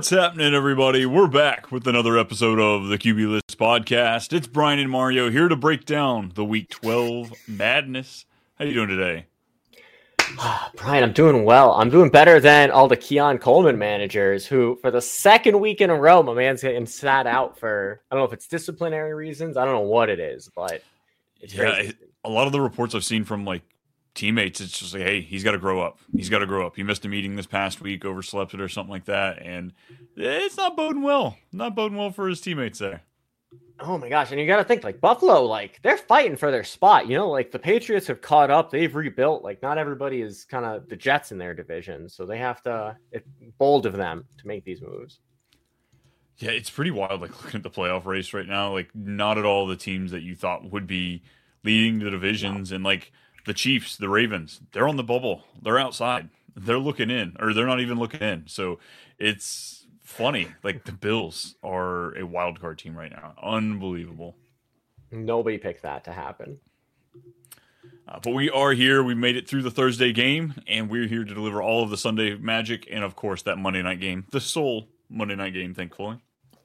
What's happening, everybody? We're back with another episode of the QB List podcast. It's Brian and Mario here to break down the Week 12 madness. How you doing today? Brian, I'm doing well. I'm doing better than all the Keon Coleman managers who, for the second week in a row, my man's getting sat out for, I don't know if it's disciplinary reasons. I don't know what it is, but it's crazy. A lot of the reports I've seen from teammates, it's just like, hey, he's got to grow up. He's got to grow up. He missed a meeting this past week, overslept it or something like that, and it's not boding well. Not boding well for his teammates there. Oh my gosh. And you got to think, Buffalo, they're fighting for their spot. The Patriots have caught up. They've rebuilt. Not everybody is kind of the Jets in their division. So they have to, it's bold of them to make these moves. Yeah, it's pretty wild, looking at the playoff race right now. Not at all the teams that you thought would be leading the divisions. No. And, the Chiefs, the Ravens, they're on the bubble. They're outside. They're looking in, or they're not even looking in. So it's funny. The Bills are a wild card team right now. Unbelievable. Nobody picked that to happen. But we are here. We made it through the Thursday game, and we're here to deliver all of the Sunday magic and, of course, that Monday night game. The sole Monday night game, thankfully.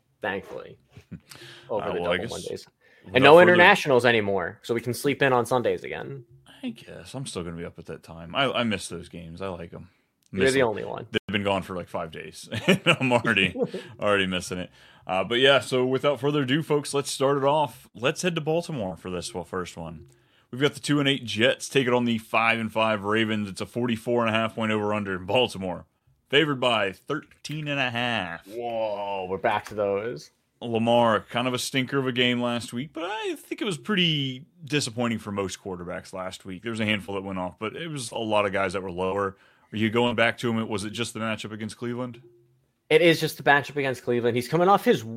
Over the double Mondays. And no internationals anymore, so we can sleep in on Sundays again. I guess. I'm still going to be up at that time. I miss those games. I like them. You're the only one. They've been gone for 5 days. I'm already missing it. But yeah, so without further ado, folks, let's start it off. Let's head to Baltimore for this first one. We've got the 2-8 Jets taking on the 5-5 Ravens. It's a 44.5 point over-under in Baltimore. Favored by 13.5. Whoa, we're back to those. Lamar, kind of a stinker of a game last week, but I think it was pretty disappointing for most quarterbacks last week. There was a handful that went off, but it was a lot of guys that were lower. Are you going back to him? Was it just the matchup against Cleveland? It is just the matchup against Cleveland. He's coming off his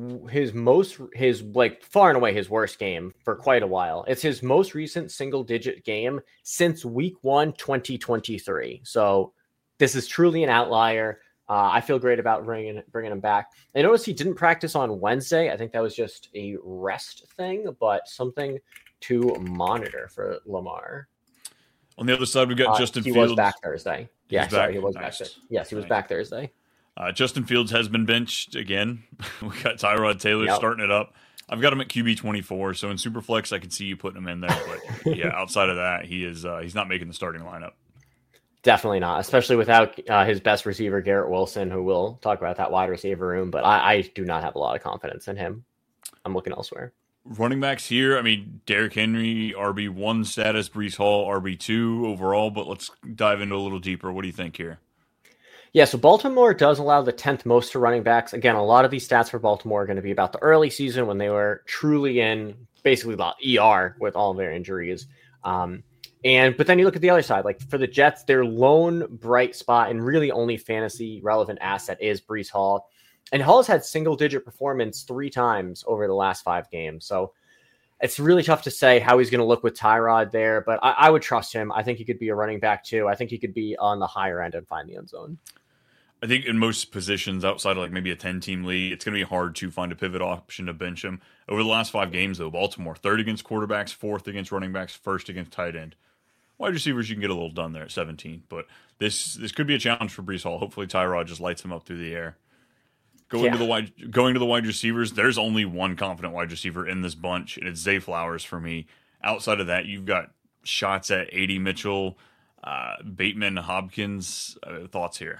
far and away his worst game for quite a while. It's his most recent single-digit game since Week 1, 2023. So this is truly an outlier. I feel great about bringing him back. I noticed he didn't practice on Wednesday. I think that was just a rest thing, but something to monitor for Lamar. On the other side, we've got Justin Fields. He was back Thursday. He was back. Yes, he was back Thursday. Justin Fields has been benched again. We got Tyrod Taylor starting it up. I've got him at QB 24, so in Superflex, I can see you putting him in there. But yeah, outside of that, he's not making the starting lineup. Definitely not, especially without his best receiver, Garrett Wilson, who we'll talk about that wide receiver room. But I do not have a lot of confidence in him. I'm looking elsewhere. Running backs here, Derrick Henry, RB1 status, Breece Hall, RB2 overall. But let's dive into a little deeper. What do you think here? Yeah, so Baltimore does allow the 10th most to running backs. Again, a lot of these stats for Baltimore are going to be about the early season when they were truly in basically the ER with all of their injuries. But then you look at the other side, for the Jets, their lone bright spot and really only fantasy relevant asset is Breece Hall. And Hall has had single-digit performance 3 times over the last 5 games. So it's really tough to say how he's going to look with Tyrod there, but I would trust him. I think he could be a running back too. I think he could be on the higher end and find the end zone. I think in most positions outside of maybe a 10-team league, it's going to be hard to find a pivot option to bench him. Over the last 5 games, though, Baltimore, 3rd against quarterbacks, 4th against running backs, 1st against tight end. Wide receivers, you can get a little done there at 17, but this could be a challenge for Breece Hall. Hopefully, Tyrod just lights him up through the air. Going to the wide receivers, there's only one confident wide receiver in this bunch, and it's Zay Flowers for me. Outside of that, you've got shots at A.D. Mitchell, Bateman, Hopkins. Thoughts here?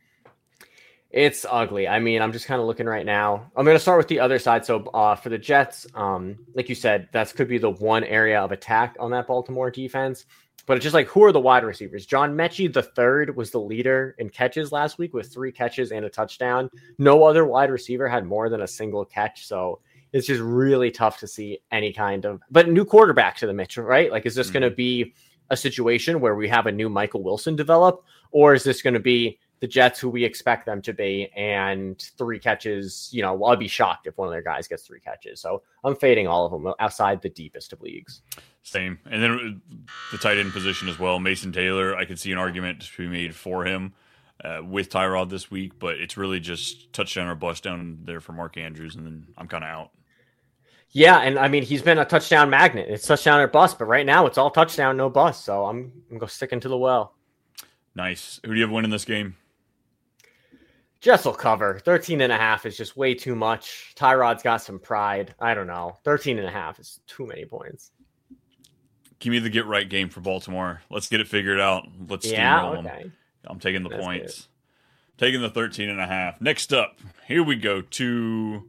It's ugly. I'm just kind of looking right now. I'm going to start with the other side. So for the Jets, like you said, that could be the one area of attack on that Baltimore defense. But it's just who are the wide receivers? John Mechie III was the leader in catches last week with 3 catches and a touchdown. No other wide receiver had more than a single catch. So it's just really tough to see any kind of, but new quarterback to the Mitchell, right? Is this going to be a situation where we have a new Michael Wilson develop, or is this going to be the Jets who we expect them to be and 3 catches? I'll be shocked if one of their guys gets 3 catches. So I'm fading all of them outside the deepest of leagues. Same. And then the tight end position as well. Mason Taylor, I could see an argument to be made for him with Tyrod this week, but it's really just touchdown or bust down there for Mark Andrews, and then I'm kind of out. Yeah, and he's been a touchdown magnet. It's touchdown or bust, but right now it's all touchdown, no bust. So I'm going to go sticking to the well. Nice. Who do you have winning this game? Jets will cover. 13.5 is just way too much. Tyrod's got some pride. I don't know. 13.5 is too many points. Give me the get right game for Baltimore. Let's get it figured out. Let's steamroll them. I'm taking the points. Taking the 13.5. Next up, here we go to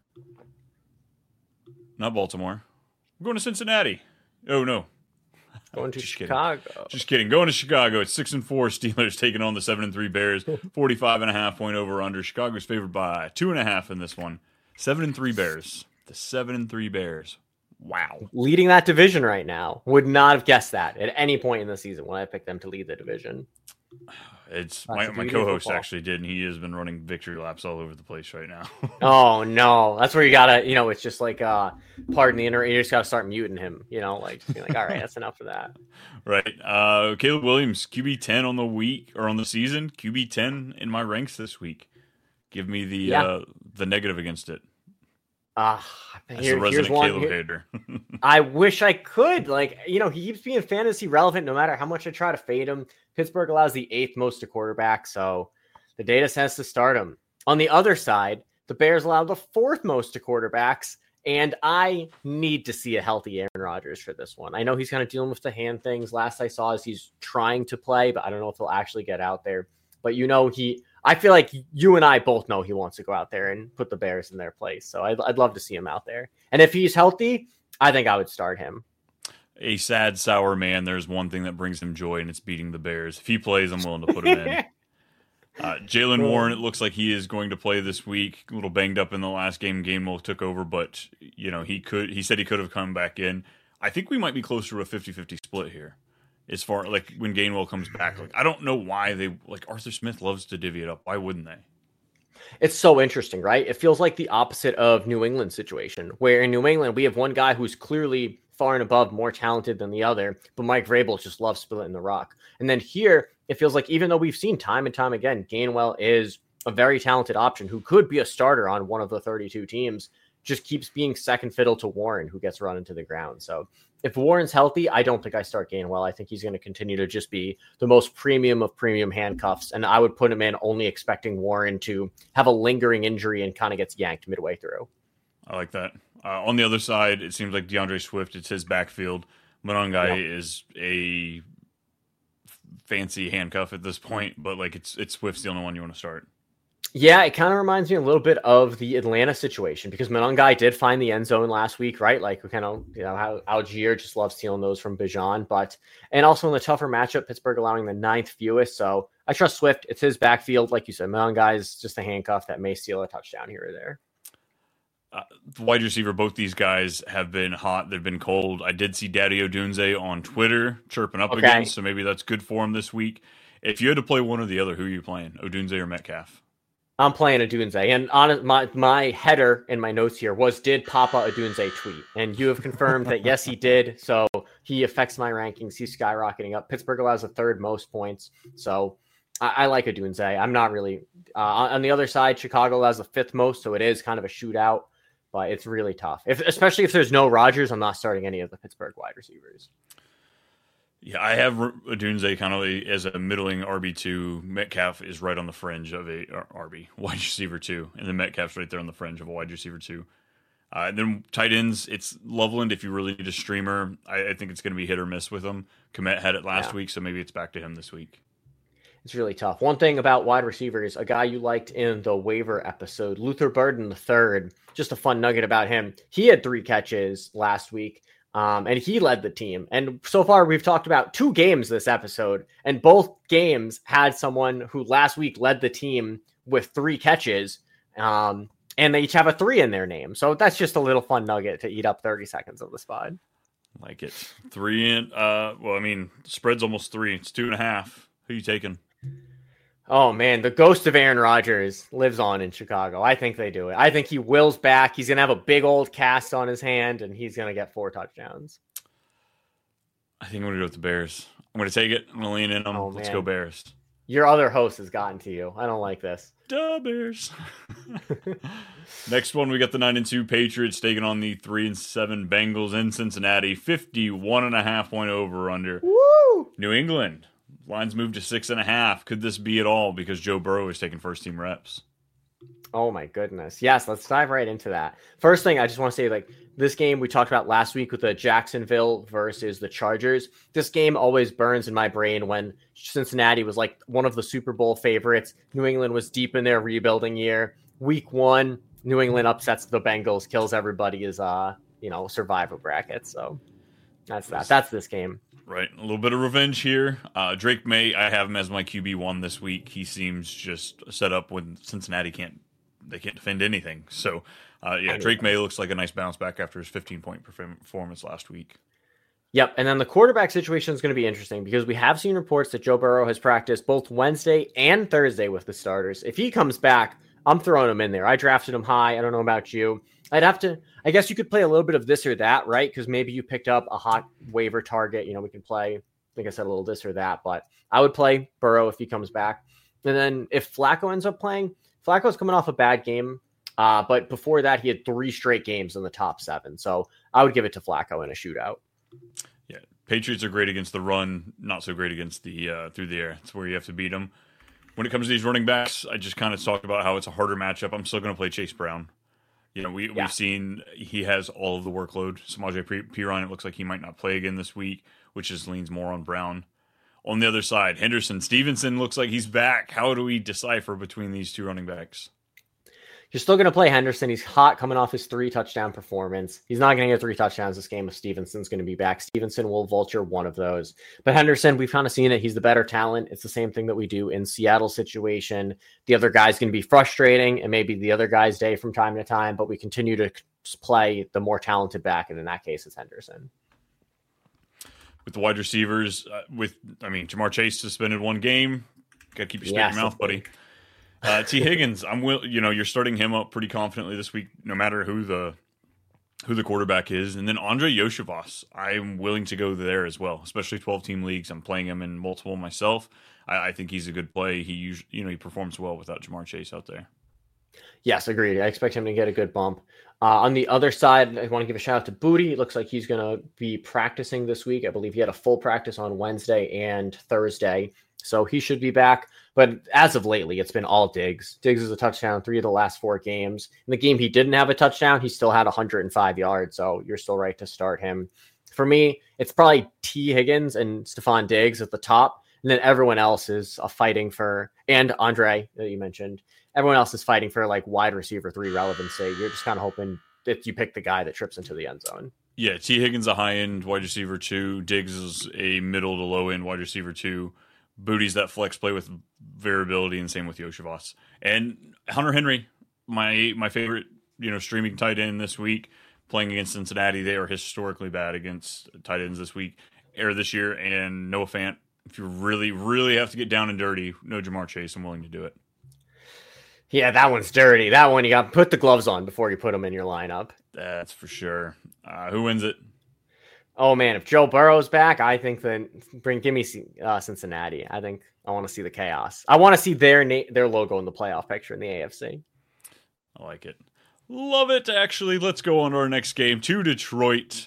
not Baltimore. We're going to Cincinnati. Oh no. Going to Chicago. Just kidding. Going to Chicago. It's 6-4 Steelers taking on the 7-3 Bears. 45.5 point over under. Chicago's favored by 2.5 in this one. 7-3 Bears. The 7-3 Bears. Wow. Leading that division right now. Would not have guessed that at any point in the season when I picked them to lead the division. It's my co-host actually did, and he has been running victory laps all over the place right now. Oh no, that's where you gotta, it's just like, pardon the internet. You just gotta start muting him. Like, just be like, all right, that's enough of that. Right. Caleb Williams, QB 10 on the week or on the season. QB 10 in my ranks this week. Give me the negative against it. Here's a resident Caleb hater. I wish I could. He keeps being fantasy relevant no matter how much I try to fade him. Pittsburgh allows the 8th most to quarterbacks, so the data says to start him. On the other side, the Bears allow the 4th most to quarterbacks, and I need to see a healthy Aaron Rodgers for this one. I know he's kind of dealing with the hand things. Last I saw is he's trying to play, but I don't know if he'll actually get out there. But I feel like you and I both know he wants to go out there and put the Bears in their place. So I'd love to see him out there. And if he's healthy, I think I would start him. A sad, sour man. There's one thing that brings him joy, and it's beating the Bears. If he plays, I'm willing to put him in. Jaylen Warren, it looks like he is going to play this week. A little banged up in the last game. Gainwell took over, but he said he could have come back in. I think we might be closer to a 50-50 split here. As far when Gainwell comes back, I don't know why they Arthur Smith loves to divvy it up. Why wouldn't they? It's so interesting, right? It feels like the opposite of New England's situation, where in New England we have one guy who's clearly far and above more talented than the other, but Mike Vrabel just loves splitting the rock. And then here, it feels like even though we've seen time and time again, Gainwell is a very talented option who could be a starter on one of the 32 teams, just keeps being second fiddle to Warren, who gets run into the ground. So if Warren's healthy, I don't think I start Gainwell. I think he's going to continue to just be the most premium of premium handcuffs. And I would put him in only expecting Warren to have a lingering injury and kind of gets yanked midway through. I like that. On the other side, it seems like DeAndre Swift, it's his backfield. Monangai is a fancy handcuff at this point, but it's Swift's the only one you want to start. Yeah, it kind of reminds me a little bit of the Atlanta situation because Monangai did find the end zone last week, right? We kind of, how Algier just loves stealing those from Bijan, and also in the tougher matchup, Pittsburgh allowing the 9th fewest. So I trust Swift. It's his backfield. Like you said, Monangai is just a handcuff that may steal a touchdown here or there. The wide receiver, both these guys have been hot. They've been cold. I did see Daddy Odunze on Twitter chirping up again, so maybe that's good for him this week. If you had to play one or the other, who are you playing, Odunze or Metcalf? I'm playing Odunze, and on my header in my notes here was, did Papa Odunze tweet? And you have confirmed that yes, he did. So he affects my rankings. He's skyrocketing up. Pittsburgh allows the 3rd most points. So I like Odunze. I'm not really on the other side. Chicago allows the 5th most, so it is kind of a shootout, but it's really tough. Especially if there's no Rodgers, I'm not starting any of the Pittsburgh wide receivers. Yeah, I have Odunze kind of as a middling RB2. Metcalf is right on the fringe of a RB, wide receiver 2. And then Metcalf's right there on the fringe of a wide receiver 2. And then tight ends, it's Loveland if you really need a streamer. I think it's going to be hit or miss with him. Komet had it last week, so maybe it's back to him this week. It's really tough. One thing about wide receivers, a guy you liked in the waiver episode, Luther Burden III, just a fun nugget about him. He had 3 catches last week. And he led the team. And so far, we've talked about 2 games this episode, and both games had someone who last week led the team with 3 catches, and they each have a 3 in their name. So that's just a little fun nugget to eat up 30 seconds of the spot. Like it. 3 in, spread's almost 3. It's 2.5. Who are you taking? Oh, man, the ghost of Aaron Rodgers lives on in Chicago. I think they do it. I think he wills back. He's going to have a big old cast on his hand, and he's going to get 4 touchdowns. I think I'm going to go with the Bears. I'm going to take it. I'm going to lean in them. Let's go Bears. Your other host has gotten to you. I don't like this. Duh, Bears. Next one, we got the 9-2 Patriots taking on the 3-7 Bengals in Cincinnati. 51.5 point over under. Woo! New England. Lines moved to 6.5. Could this be it all because Joe Burrow is taking first team reps? Oh my goodness. Yes, let's dive right into that. First thing I just want to say, like, this game we talked about last week with the Jacksonville versus the Chargers. This game always burns in my brain when Cincinnati was like one of the Super Bowl favorites. New England was deep in their rebuilding year. Week 1, New England upsets the Bengals, kills everybody's survivor bracket. So that's that. That's this game. Right. A little bit of revenge here. Drake May, I have him as my QB1 this week. He seems just set up when Cincinnati can't defend anything. So, Drake May looks like a nice bounce back after his 15-point performance last week. Yep. And then the quarterback situation is going to be interesting because we have seen reports that Joe Burrow has practiced both Wednesday and Thursday with the starters. If he comes back, I'm throwing him in there. I drafted him high. I don't know about you. I guess you could play a little bit of this or that, right? Because maybe you picked up a hot waiver target. We can play, like I said, a little this or that, but I would play Burrow if he comes back. And then if Flacco ends up playing, Flacco's coming off a bad game. But before that, he had 3 straight games in the top 7. So I would give it to Flacco in a shootout. Yeah. Patriots are great against the run, not so great against the through the air. It's where you have to beat them. When it comes to these running backs, I just kind of talked about how it's a harder matchup. I'm still going to play Chase Brown. We've seen he has all of the workload. Samaje Perine, it looks like he might not play again this week, which just leans more on Brown. On the other side, Henderson Stevenson looks like he's back. How do we decipher between these two running backs? You're still going to play Henderson. He's hot coming off his 3-touchdown performance. He's not going to get 3 touchdowns this game if Stevenson's going to be back. Stevenson will vulture one of those. But Henderson, we've kind of seen it. He's the better talent. It's the same thing that we do in Seattle's situation. The other guy's going to be frustrating and maybe the other guy's day from time to time, but we continue to play the more talented back, and in that case, it's Henderson. With the wide receivers, Jamar Chase suspended 1 game. Got to keep your straight in your mouth, buddy. T. Higgins, you're starting him up pretty confidently this week, no matter who the quarterback is. And then Andre Yoshivas, I'm willing to go there as well, especially 12-team leagues. I'm playing him in multiple myself. I think he's a good play. He performs well without Jamar Chase out there. Yes, agreed. I expect him to get a good bump. On the other side, I want to give a shout out to Booty. It looks like he's going to be practicing this week. I believe he had a full practice on Wednesday and Thursday, so he should be back. But as of lately, it's been all Diggs. Diggs is a touchdown 3 of the last 4 games. In the game he didn't have a touchdown, he still had 105 yards, so you're still right to start him. For me, it's probably T. Higgins and Stephon Diggs at the top, and then everyone else is fighting for, and Andre that you mentioned, everyone else is fighting for like wide receiver 3 relevancy. You're just kind of hoping that you pick the guy that trips into the end zone. Yeah, T. Higgins a high-end wide receiver 2. Diggs is a middle to low-end wide receiver 2. Booty's that flex play with variability, and same with Yoshivas. And Hunter Henry, my favorite, streaming tight end this week, playing against Cincinnati. They are historically bad against tight ends this year. And Noah Fant, if you really, really have to get down and dirty, no Jamar Chase, I'm willing to do it. Yeah, that one's dirty. That one, you got to put the gloves on before you put them in your lineup. That's for sure. Who wins it? Oh, man, if Joe Burrow's back, I think then give me Cincinnati. I think I want to see the chaos. I want to see their logo in the playoff picture in the AFC. I like it. Love it, actually. Let's go on to our next game. To Detroit.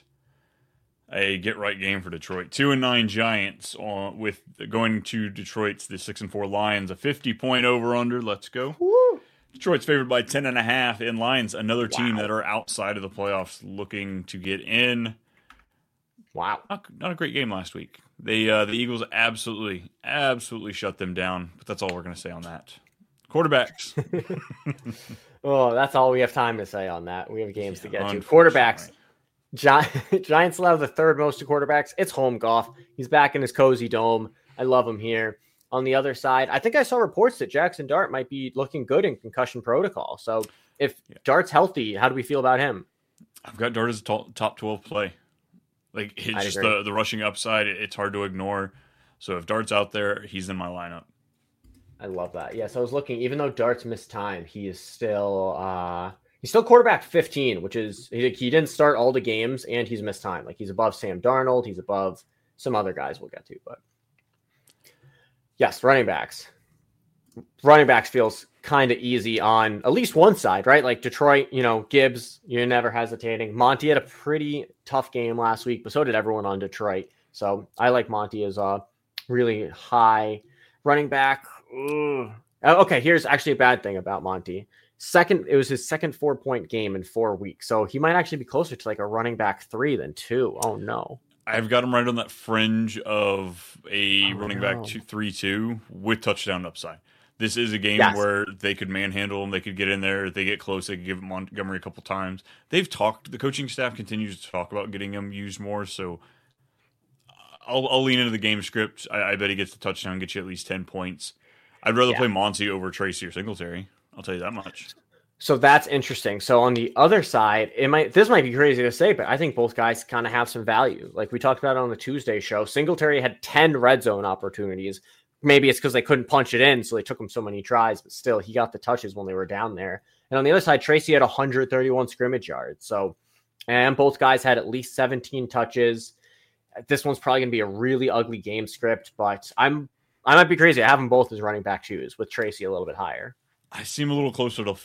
A get-right game for Detroit. 2-9 Giants with going to Detroit's the 6-4 Lions. A 50-point over-under. Let's go. Woo. Detroit's favored by 10.5 in Lions. Another team that are outside of the playoffs looking to get in. Wow. Not a great game last week. The Eagles absolutely shut them down, but that's all we're going to say on that. Quarterbacks. Oh, that's all we have time to say on that. We have games to get to. Quarterbacks. Giants allow the 3rd most to quarterbacks. It's home golf. He's back in his cozy dome. I love him here. On the other side, I think I saw reports that Jackson Dart might be looking good in concussion protocol. So if Dart's healthy, how do we feel about him? I've got Dart as a top 12 play. Like, it's just the rushing upside. It's hard to ignore. So if Dart's out there, he's in my lineup. I love that. Yes, I was looking. Even though Dart's missed time, he is still quarterback 15, which is he didn't start all the games and he's missed time. Like, he's above Sam Darnold. He's above some other guys we'll get to. But yes, running backs. Running backs feels kind of easy on at least one side, right? Like Detroit, Gibbs, you're never hesitating. Monty had a pretty tough game last week, but so did everyone on Detroit. So I like Monty as really high. Running back. Ugh. Okay, here's actually a bad thing about Monty. It was his second 4-point game in 4 weeks. So he might actually be closer to like a running back 3 than 2. Oh no. I've got him right on that fringe of a running back 3-2 with touchdown upside. This is a game where they could manhandle him. They could get in there. If they get close, they could give Montgomery a couple times. The coaching staff continues to talk about getting him used more. So I'll lean into the game script. I bet he gets the touchdown, get you at least 10 points. I'd rather play Monty over Tracy or Singletary. I'll tell you that much. So that's interesting. So on the other side, this might be crazy to say, but I think both guys kind of have some value. Like we talked about on the Tuesday show, Singletary had 10 red zone opportunities. Maybe it's because they couldn't punch it in, so they took him so many tries, but still, he got the touches when they were down there. And on the other side, Tracy had 131 scrimmage yards. And both guys had at least 17 touches. This one's probably going to be a really ugly game script, but I might be crazy. I have them both as running back twos with Tracy a little bit higher. I seem a little closer to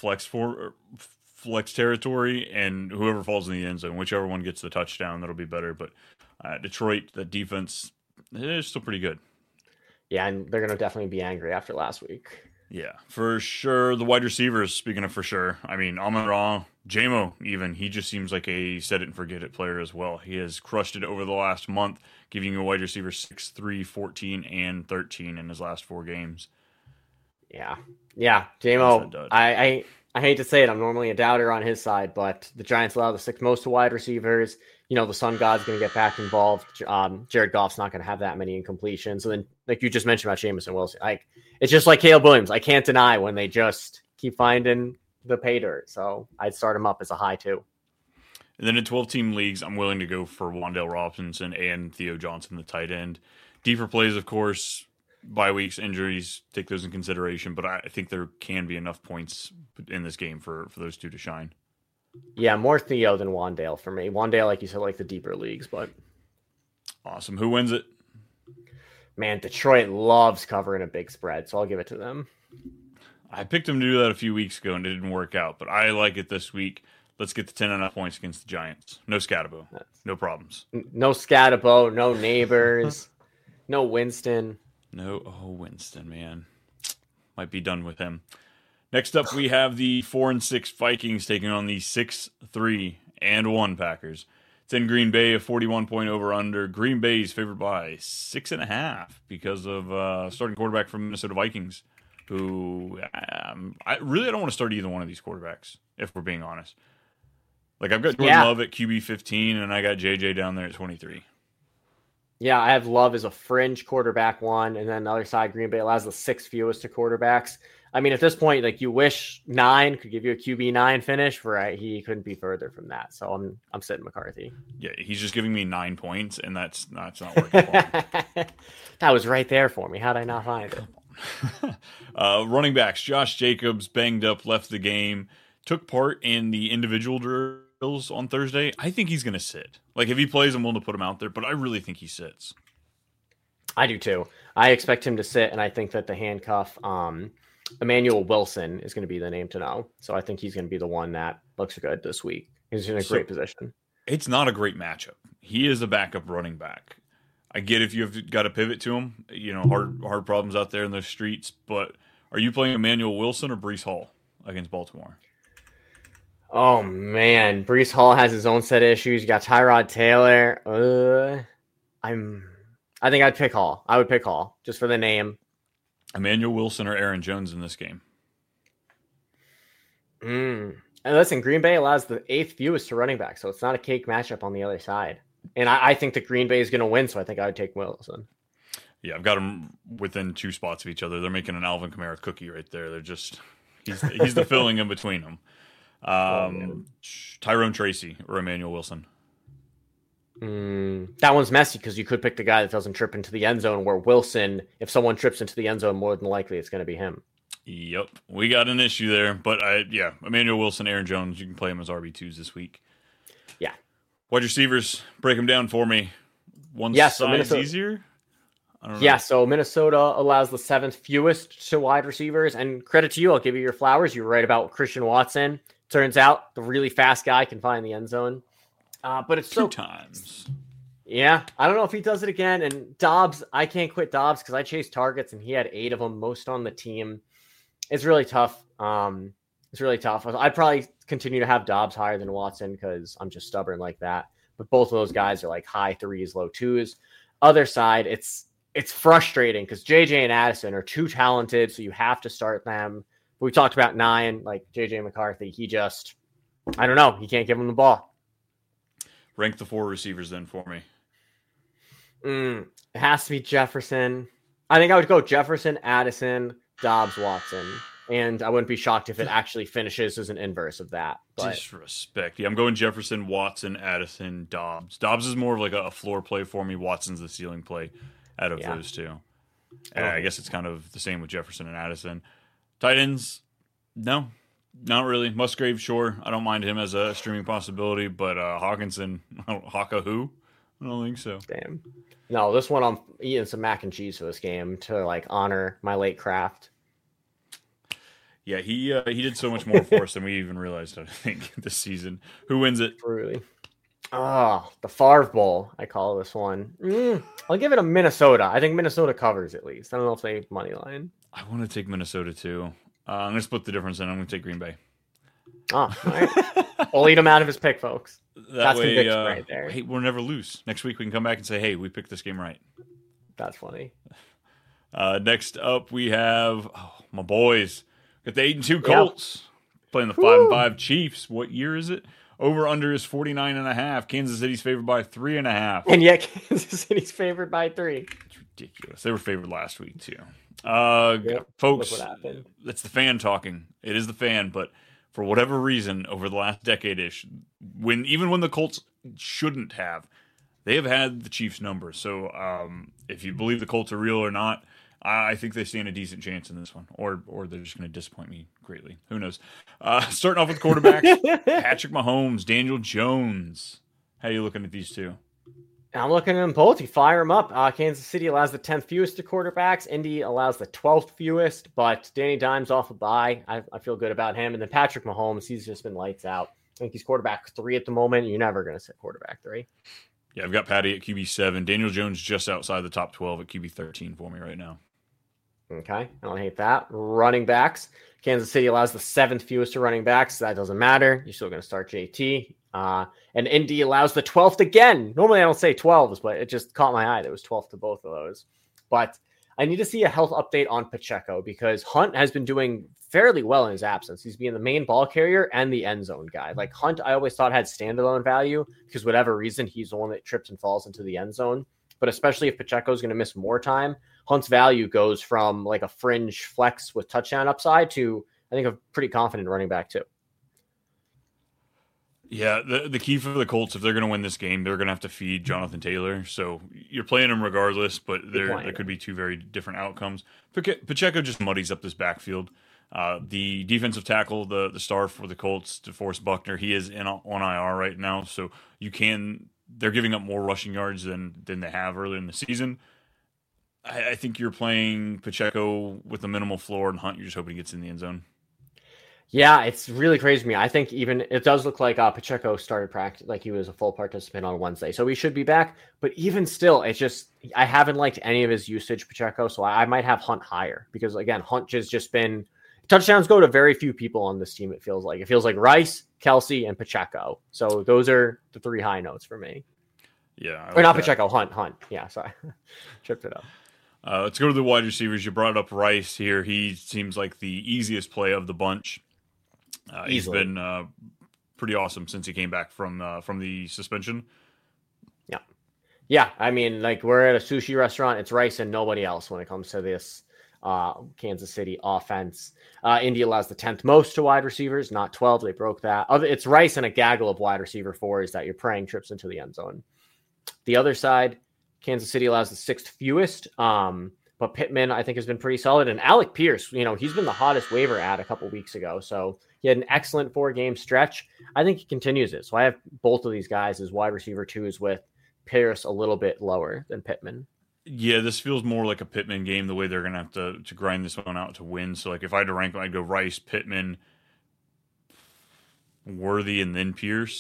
flex territory, and whoever falls in the end zone, whichever one gets the touchdown, that'll be better. But Detroit, the defense, is still pretty good. Yeah, and they're going to definitely be angry after last week. Yeah, for sure. The wide receivers, speaking of for sure, I mean, Amon-Ra, J-Mo even, he just seems like a set-it-and-forget-it player as well. He has crushed it over the last month, giving you a wide receiver 6'3", 14, and 13 in his last 4 games. Yeah, J-Mo, I hate to say it, I'm normally a doubter on his side, but the Giants allow the 6th most to wide receivers. You know, the Sun God's going to get back involved. Jared Goff's not going to have that many incompletions. So then, like you just mentioned about Jameson Wilson, it's just like Caleb Williams. I can't deny when they just keep finding the pay dirt. So I'd start him up as a high 2. And then in 12-team leagues, I'm willing to go for Wan'Dale Robinson and Theo Johnson, the tight end. Deeper plays, of course, bye weeks, injuries, take those in consideration. But I think there can be enough points in this game for those two to shine. Yeah, more Theo than Wan'Dale for me. Wan'Dale, like you said, like the deeper leagues, but awesome. Who wins it? Man, Detroit loves covering a big spread, so I'll give it to them. I picked them to do that a few weeks ago, and it didn't work out, but I like it this week. Let's get the 10.5 points against the Giants. No Scatabo. No problems. No Scatabo, no Neighbors, no Winston. Winston, man. Might be done with him. Next up, we have the 4-6 Vikings taking on the 6-3-1 Packers. It's in Green Bay, a 41-point over-under. Green Bay's favored by 6.5 because of starting quarterback from Minnesota Vikings, who I don't want to start either one of these quarterbacks, if we're being honest. Like, I've got Jordan Love at QB 15, and I got JJ down there at 23. Yeah, I have Love as a fringe quarterback 1, and then the other side, Green Bay allows the 6th fewest to quarterbacks. I mean, at this point, like, you wish 9 could give you a QB 9 finish, he couldn't be further from that. So I'm sitting McCarthy. Yeah, he's just giving me 9 points, and that's not working for me. That was right there for me. How'd I not find it? Running backs, Josh Jacobs banged up, left the game, took part in the individual drills on Thursday. I think he's going to sit. Like, if he plays, I'm willing to put him out there, but I really think he sits. I do too. I expect him to sit, and I think that the handcuff, Emmanuel Wilson is going to be the name to know. So I think he's going to be the one that looks good this week. He's in a great position. It's not a great matchup. He is a backup running back. I get if you've got to pivot to him, hard problems out there in the streets, but are you playing Emmanuel Wilson or Breece Hall against Baltimore? Oh, man. Breece Hall has his own set of issues. You got Tyrod Taylor. I think I'd pick Hall. I would pick Hall just for the name. Emmanuel Wilson or Aaron Jones in this game? And listen, Green Bay allows the 8th fewest to running back, so it's not a cake matchup on the other side. And I think that Green Bay is going to win, so I think I would take Wilson. Yeah, I've got them within 2 spots of each other. They're making an Alvin Kamara cookie right there. They're just he's the filling in between them. Tyrone Tracy or Emmanuel Wilson? That one's messy because you could pick the guy that doesn't trip into the end zone, where Wilson, if someone trips into the end zone, more than likely it's going to be him. Yep. We got an issue there. But, Emmanuel Wilson, Aaron Jones, you can play him as RB2s this week. Yeah. Wide receivers, break them down for me. One size easier? I don't know. Yeah, so Minnesota allows the 7th fewest to wide receivers. And credit to you, I'll give you your flowers. You were right about Christian Watson. Turns out the really fast guy can find the end zone. But it's 2 times. Yeah, I don't know if he does it again. And Dobbs, I can't quit Dobbs because I chased targets and he had 8 of them, most on the team. It's really tough. It's really tough. I'd probably continue to have Dobbs higher than Watson because I'm just stubborn like that. But both of those guys are like high 3s, low 2s. Other side, it's frustrating because JJ and Addison are too talented, so you have to start them. But we talked about 9, like JJ McCarthy. He just, I don't know. He can't give him the ball. Rank the 4 receivers then for me. It has to be Jefferson. I think I would go Jefferson, Addison, Dobbs, Watson. And I wouldn't be shocked if it actually finishes as an inverse of that. But disrespect. Yeah, I'm going Jefferson, Watson, Addison, Dobbs. Dobbs is more of like a floor play for me. Watson's the ceiling play out of those two. And I guess it's kind of the same with Jefferson and Addison. Tight ends, no, not really. Musgrave, sure. I don't mind him as a streaming possibility, but Hawkinson, Hawka who? I don't think so. Damn. No, this one I'm eating some mac and cheese for this game to like honor my late craft. Yeah, he did so much more for us than we even realized, I think, this season. Who wins it? Really? Oh, the Favre Bowl, I call this one. I'll give it a Minnesota. I think Minnesota covers at least. I don't know if they have money line. I want to take Minnesota too. I'm going to split the difference, and I'm going to take Green Bay. Oh, all right. We'll eat him out of his pick, folks. That's conviction right there. Hey, we'll never lose. Next week we can come back and say, hey, we picked this game right. That's funny. Next up, we have my boys. Got the 8-2 Colts playing the 5-5 Chiefs. What year is it? Over under is 49.5. Kansas City's favored by 3.5. And yet Kansas City's favored by 3. It's ridiculous. They were favored last week too. Folks, look what happened. It's the fan talking. It is the fan, but for whatever reason, over the last decade-ish, even when the Colts shouldn't have, they have had the Chiefs' number. So if you believe the Colts are real or not, I think they stand a decent chance in this one, or they're just going to disappoint me greatly. Who knows? Starting off with quarterbacks, Patrick Mahomes, Daniel Jones. How are you looking at these two? I'm looking at them both. You fire them up. Kansas City allows the 10th fewest to quarterbacks. Indy allows the 12th fewest, but Danny Dimes off a bye. I feel good about him. And then Patrick Mahomes, he's just been lights out. I think he's quarterback 3 at the moment. You're never going to sit quarterback 3. Yeah, I've got Patty at QB 7. Daniel Jones just outside the top 12 at QB 13 for me right now. Okay, I don't hate that. Running backs. Kansas City allows the 7th fewest to running backs. So that doesn't matter. You're still going to start JT. And Indy allows the 12th again. Normally I don't say 12s, but it just caught my eye. There was 12th to both of those. But I need to see a health update on Pacheco because Hunt has been doing fairly well in his absence. He's being the main ball carrier and the end zone guy. Like Hunt, I always thought had standalone value because whatever reason, he's the one that trips and falls into the end zone. But especially if Pacheco is going to miss more time, Hunt's value goes from like a fringe flex with touchdown upside to, I think, a pretty confident running back too. Yeah, the key for the Colts, if they're going to win this game, they're going to have to feed Jonathan Taylor. So you're playing him regardless, but there could be 2 very different outcomes. Pacheco just muddies up this backfield. The defensive tackle, the star for the Colts, DeForest Buckner, he is on IR right now. So they're giving up more rushing yards than they have earlier in the season. I think you're playing Pacheco with a minimal floor, and Hunt, you're just hoping he gets in the end zone. Yeah, it's really crazy to me. I think even it does look like Pacheco started practice, like he was a full participant on Wednesday. So he should be back. But even still, it's just, I haven't liked any of his usage, Pacheco. So I might have Hunt higher because, again, Hunt has just been, touchdowns go to very few people on this team, it feels like. It feels like Rice, Kelsey, and Pacheco. So those are the 3 high notes for me. Yeah. Or not Pacheco, Hunt. Yeah, sorry. Tripped it up. Let's go to the wide receivers. You brought up Rice here. He seems like the easiest play of the bunch. He's been pretty awesome since he came back from the suspension. Yeah. I mean, like we're at a sushi restaurant. It's Rice and nobody else when it comes to this Kansas City offense. Indy allows the 10th most to wide receivers, not 12. They broke that. It's Rice and a gaggle of wide receiver 4s that you're praying trips into the end zone. The other side, Kansas City allows the 6th fewest. But Pittman, I think, has been pretty solid. And Alec Pierce, he's been the hottest waiver ad a couple weeks ago. So he had an excellent 4-game stretch. I think he continues it. So I have both of these guys as wide receiver 2s with Pierce a little bit lower than Pittman. Yeah, this feels more like a Pittman game, the way they're going to have to grind this one out to win. So, like, if I had to rank them, I'd go Rice, Pittman, Worthy, and then Pierce.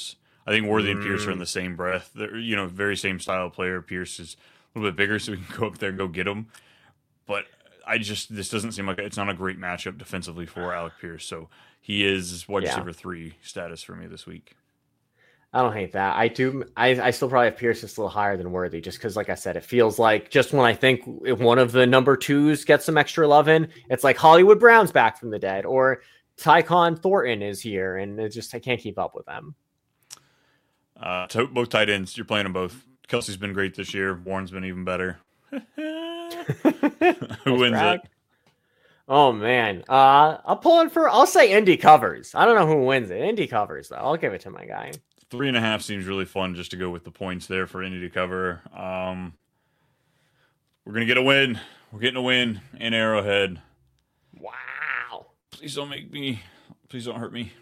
I think Worthy and Pierce are in the same breath. They're, very same style of player. Pierce is a little bit bigger, so we can go up there and go get him. But this doesn't seem like it's not a great matchup defensively for Alec Pierce. So he is wide receiver 3 status for me this week. I don't hate that. I do. I still probably have Pierce just a little higher than Worthy, just because, like I said, it feels like just when I think if one of the number 2s gets some extra love in, it's like Hollywood Brown's back from the dead, or Tyquan Thornton is here, and I can't keep up with them. Both tight ends, you're playing them both. Kelsey's been great this year. Warren's been even better. Who wins it? Oh man, I'll say Indy covers. I don't know who wins it. Indy covers though. I'll give it to my guy. 3.5 seems really fun just to go with the points there for Indy to cover. We're gonna get a win. We're getting a win in Arrowhead. Wow! Please don't hurt me.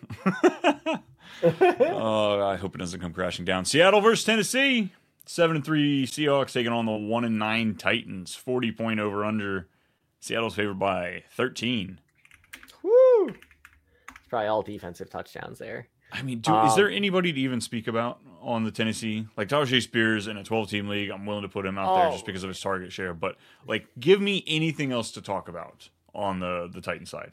I hope it doesn't come crashing down. Seattle versus Tennessee. 7-3 Seahawks taking on the 1-9 Titans. 40-point over under. Seattle's favored by 13. Woo! It's probably all defensive touchdowns there. I mean, dude, is there anybody to even speak about on the Tennessee? Like Tajay Spears in a 12-team league, I'm willing to put him out there just because of his target share. But give me anything else to talk about on the Titan side.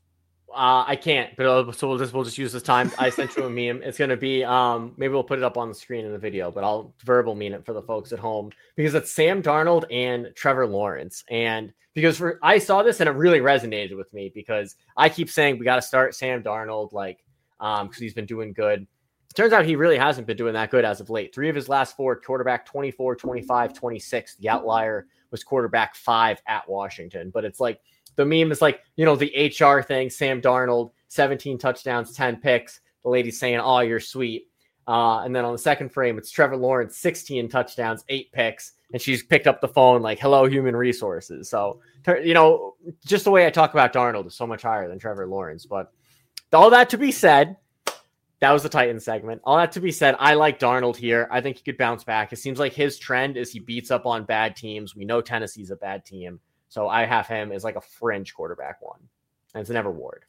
I can't, but so we'll just use this time. I sent you a meme. It's going to be, maybe we'll put it up on the screen in the video, but I'll verbal meme it for the folks at home because it's Sam Darnold and Trevor Lawrence. And because I saw this and it really resonated with me because I keep saying we got to start Sam Darnold, because he's been doing good. Turns out he really hasn't been doing that good as of late. 3 of his last 4, quarterback 24, 25, 26. The outlier was quarterback 5 at Washington. But it's like, the meme is like, the HR thing, Sam Darnold, 17 touchdowns, 10 picks. The lady's saying, oh, you're sweet. And then on the second frame, it's Trevor Lawrence, 16 touchdowns, 8 picks. And she's picked up the phone like, hello, human resources. So, just the way I talk about Darnold is so much higher than Trevor Lawrence. But all that to be said, that was the Titans segment. All that to be said, I like Darnold here. I think he could bounce back. It seems like his trend is he beats up on bad teams. We know Tennessee's a bad team. So I have him as like a fringe quarterback 1. And it's never Ward.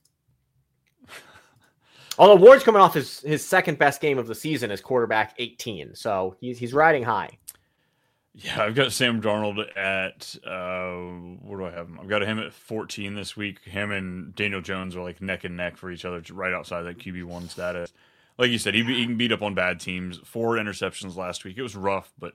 Although Ward's coming off his second best game of the season as quarterback 18. So he's riding high. Yeah, I've got Sam Darnold at, where do I have him? I've got him at 14 this week. Him and Daniel Jones are like neck and neck for each other, right outside that QB1 status. Like you said, he can beat up on bad teams. 4 interceptions last week. It was rough, but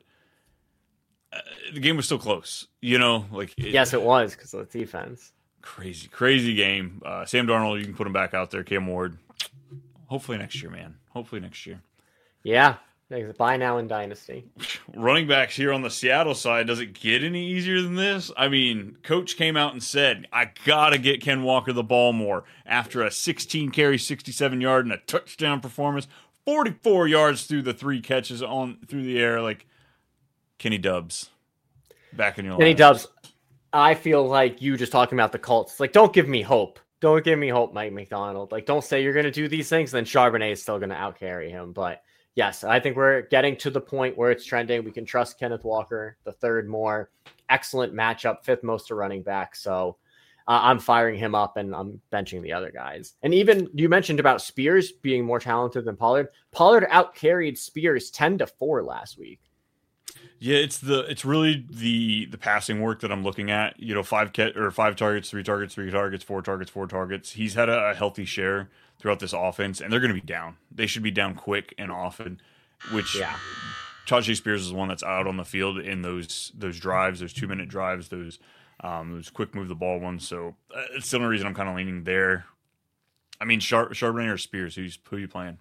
the game was still close. Yes, it was because of the defense. Crazy game. Sam Darnold, you can put him back out there. Cam Ward. Hopefully next year, man. Hopefully next year. Yeah. Buy now in Dynasty. Running backs here on the Seattle side, does it get any easier than this? I mean, coach came out and said, I got to get Ken Walker the ball more after a 16-carry, 67-yard, and a touchdown performance. 44 yards through the 3 catches through the air. Like, Kenny Dubs. Back in your Kenny Dubs. I feel like you just talking about the Colts. Like, don't give me hope. Don't give me hope, Mike McDonald. Like, don't say you're going to do these things, then Charbonnet is still going to outcarry him. But yes, I think we're getting to the point where it's trending. We can trust Kenneth Walker, the third more. Excellent matchup, 5th most to running back. So I'm firing him up and I'm benching the other guys. And even you mentioned about Spears being more talented than Pollard. Pollard outcarried Spears 10-4 last week. Yeah, it's really the passing work that I'm looking at. 5 targets, 3 targets, 3 targets, 4 targets, 4 targets. He's had a healthy share throughout this offense, and they're going to be down. They should be down quick and often, which Tajay Spears is the one that's out on the field in those drives, those 2-minute drives, those quick move the ball ones. So it's the only reason I'm kind of leaning there. I mean, Charbonnet or Spears, who you playing?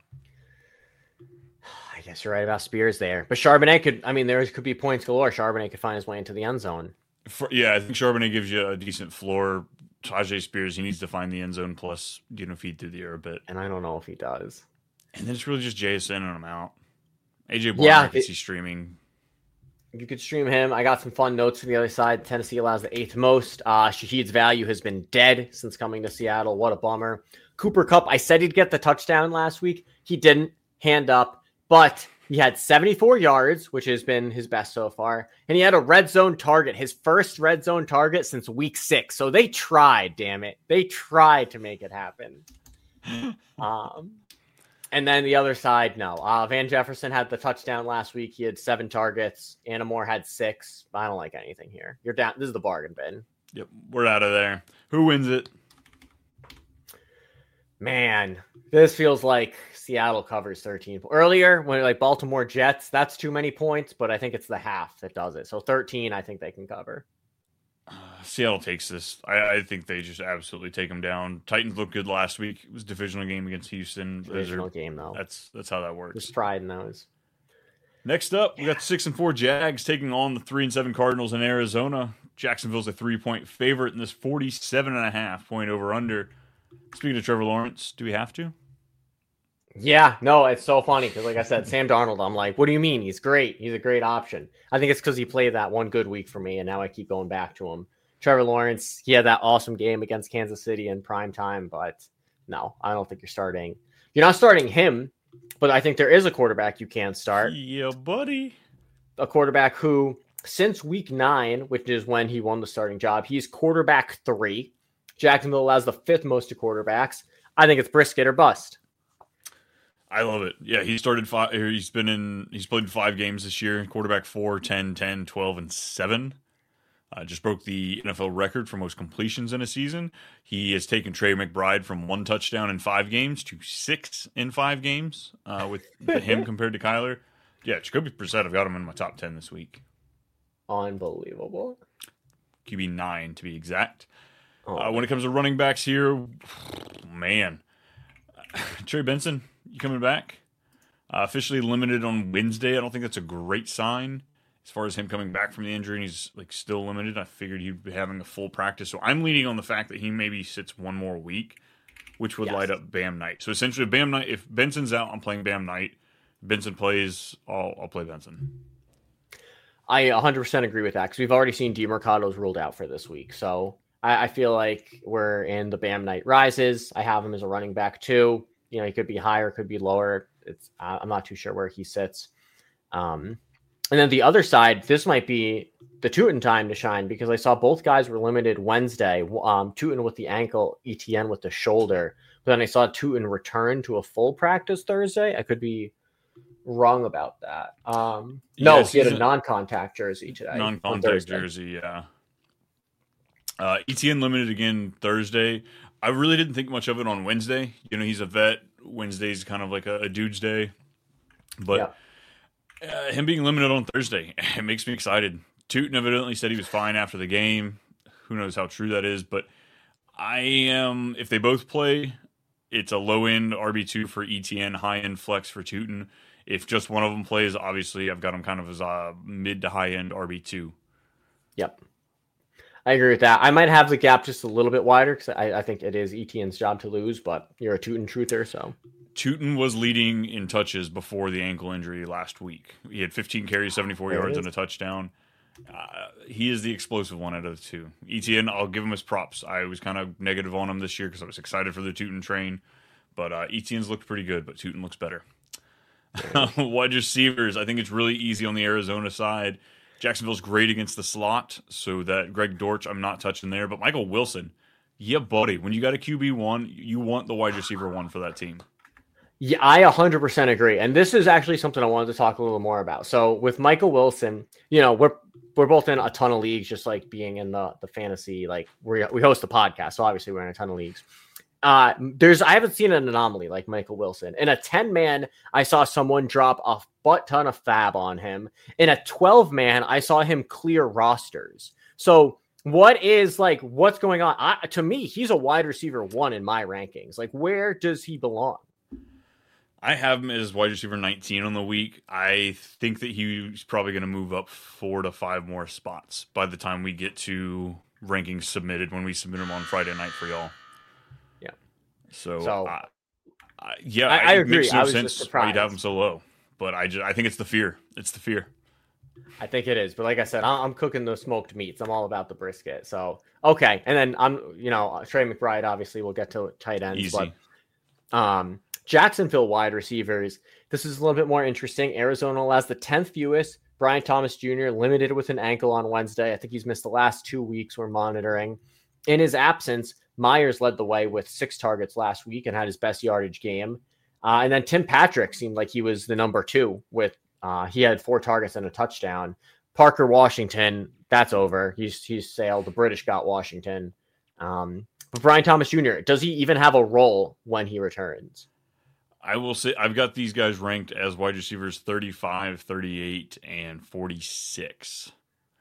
I guess you're right about Spears there. But Charbonnet there could be points galore. Charbonnet could find his way into the end zone. I think Charbonnet gives you a decent floor. Tajay Spears, he needs to find the end zone plus, feed through the air a bit. And I don't know if he does. And then it's really just JSN and I'm out. AJ Brown, I can see streaming. You could stream him. I got some fun notes from the other side. Tennessee allows the 8th most. Shaheed's value has been dead since coming to Seattle. What a bummer. Cooper Kupp, I said he'd get the touchdown last week. He didn't. Hand up. But he had 74 yards, which has been his best so far. And he had a red zone target, his first red zone target since week 6. So they tried, damn it. They tried to make it happen. And then the other side, no. Van Jefferson had the touchdown last week. He had 7 targets. Annamore had 6. I don't like anything here. You're down. This is the bargain bin. Yep, we're out of there. Who wins it? Man, this feels like Seattle covers 13. Earlier, when like Baltimore Jets, that's too many points, but I think it's the half that does it. So 13, I think they can cover. Seattle takes this. I think they just absolutely take them down. Titans looked good last week. It was a divisional game against Houston. Divisional game, though. That's how that works. There's pride in those. Next up, we got the 6-4 Jags taking on the 3-7 Cardinals in Arizona. Jacksonville's a 3-point favorite in this 47.5 point over/under. Speaking of Trevor Lawrence, do we have to? Yeah, no, it's so funny because, like I said, Sam Darnold, I'm like, what do you mean? He's great. He's a great option. I think it's because he played that one good week for me, and now I keep going back to him. Trevor Lawrence, he had that awesome game against Kansas City in prime time, but no, I don't think you're starting. You're not starting him, but I think there is a quarterback you can start. Yeah, buddy. A quarterback who, since week 9, which is when he won the starting job, he's quarterback 3. Jacksonville allows the 5th most to quarterbacks. I think it's Brisket or bust. I love it. Yeah, he started 5. He's played 5 games this year. Quarterback 4, 10, 10, 12, and 7. Just broke the NFL record for most completions in a season. He has taken Trey McBride from 1 touchdown in 5 games to 6 in 5 games with him compared to Kyler. Yeah, Jacoby Brissett, I've got him in my top 10 this week. Unbelievable. QB 9 to be exact. When it comes to running backs here, man. Trey Benson, you coming back? Officially limited on Wednesday. I don't think that's a great sign as far as him coming back from the injury, and he's like still limited. I figured he'd be having a full practice. So I'm leaning on the fact that he maybe sits one more week, which would light up Bam Knight. So essentially, Bam Knight, if Benson's out, I'm playing Bam Knight. Benson plays, I'll play Benson. I 100% agree with that because we've already seen DeMarco's ruled out for this week. So I feel like we're in the Bam Knight rises. I have him as a running back too. You know, he could be higher, could be lower. I'm not too sure where he sits. And then the other side, this might be the Tootin time to shine because I saw both guys were limited Wednesday. Tootin with the ankle, Etienne with the shoulder. But then I saw Tootin return to a full practice Thursday. I could be wrong about that. No, he had a non-contact jersey today. Non-contact jersey, yeah. Etienne limited again Thursday. I really didn't think much of it on Wednesday. You know, he's a vet. Wednesday's kind of like a dude's day. But him being limited on Thursday, it makes me excited. Tootin evidently said he was fine after the game. Who knows how true that is. But if they both play, it's a low-end RB2 for Etienne, high-end flex for Tootin. If just one of them plays, obviously I've got him kind of as a mid to high-end RB2. Yep. I agree with that. I might have the gap just a little bit wider because I think it is Etienne's job to lose, but you're a Tootin truther, so. Tootin was leading in touches before the ankle injury last week. He had 15 carries, 74 yards, and a touchdown. He is the explosive one out of the two. Etienne, I'll give him his props. I was kind of negative on him this year because I was excited for the Tootin train, but Etienne's looked pretty good, but Tootin looks better. Wide receivers, I think it's really easy on the Arizona side. Jacksonville's great against the slot, so that Greg Dortch, I'm not touching there. But Michael Wilson, yeah, buddy, when you got a QB1, you want the wide receiver 1 for that team. Yeah, I 100% agree. And this is actually something I wanted to talk a little more about. So with Michael Wilson, you know, we're both in a ton of leagues, just like being in the fantasy, like we host the podcast. So obviously we're in a ton of leagues. I haven't seen an anomaly like Michael Wilson. In a 10-man, I saw someone drop a butt ton of fab on him. In a 12-man, I saw him clear rosters. So what's going on? To me, he's a wide receiver 1 in my rankings. Like, where does he belong? I have him as wide receiver 19 on the week. I think that he's probably going to move up 4 to 5 more spots by the time we get to rankings submitted when we submit them on Friday night for y'all. So I agree. It makes no sense why you'd have him so low, but I think it's the fear. It's the fear. I think it is, but like I said, I'm cooking the smoked meats. I'm all about the brisket. So okay, and then Trey McBride. Obviously, we'll get to tight ends. Easy. But Jacksonville wide receivers. This is a little bit more interesting. Arizona allows the 10th fewest. Brian Thomas Jr. limited with an ankle on Wednesday. I think he's missed the last 2 weeks. We're monitoring. In his absence, Myers led the way with 6 targets last week and had his best yardage game. And then Tim Patrick seemed like he was the number 2 with he had 4 targets and a touchdown. Parker Washington, that's over. He's sailed. The British got Washington. But Brian Thomas Jr., does he even have a role when he returns? I will say I've got these guys ranked as wide receivers 35, 38, and 46.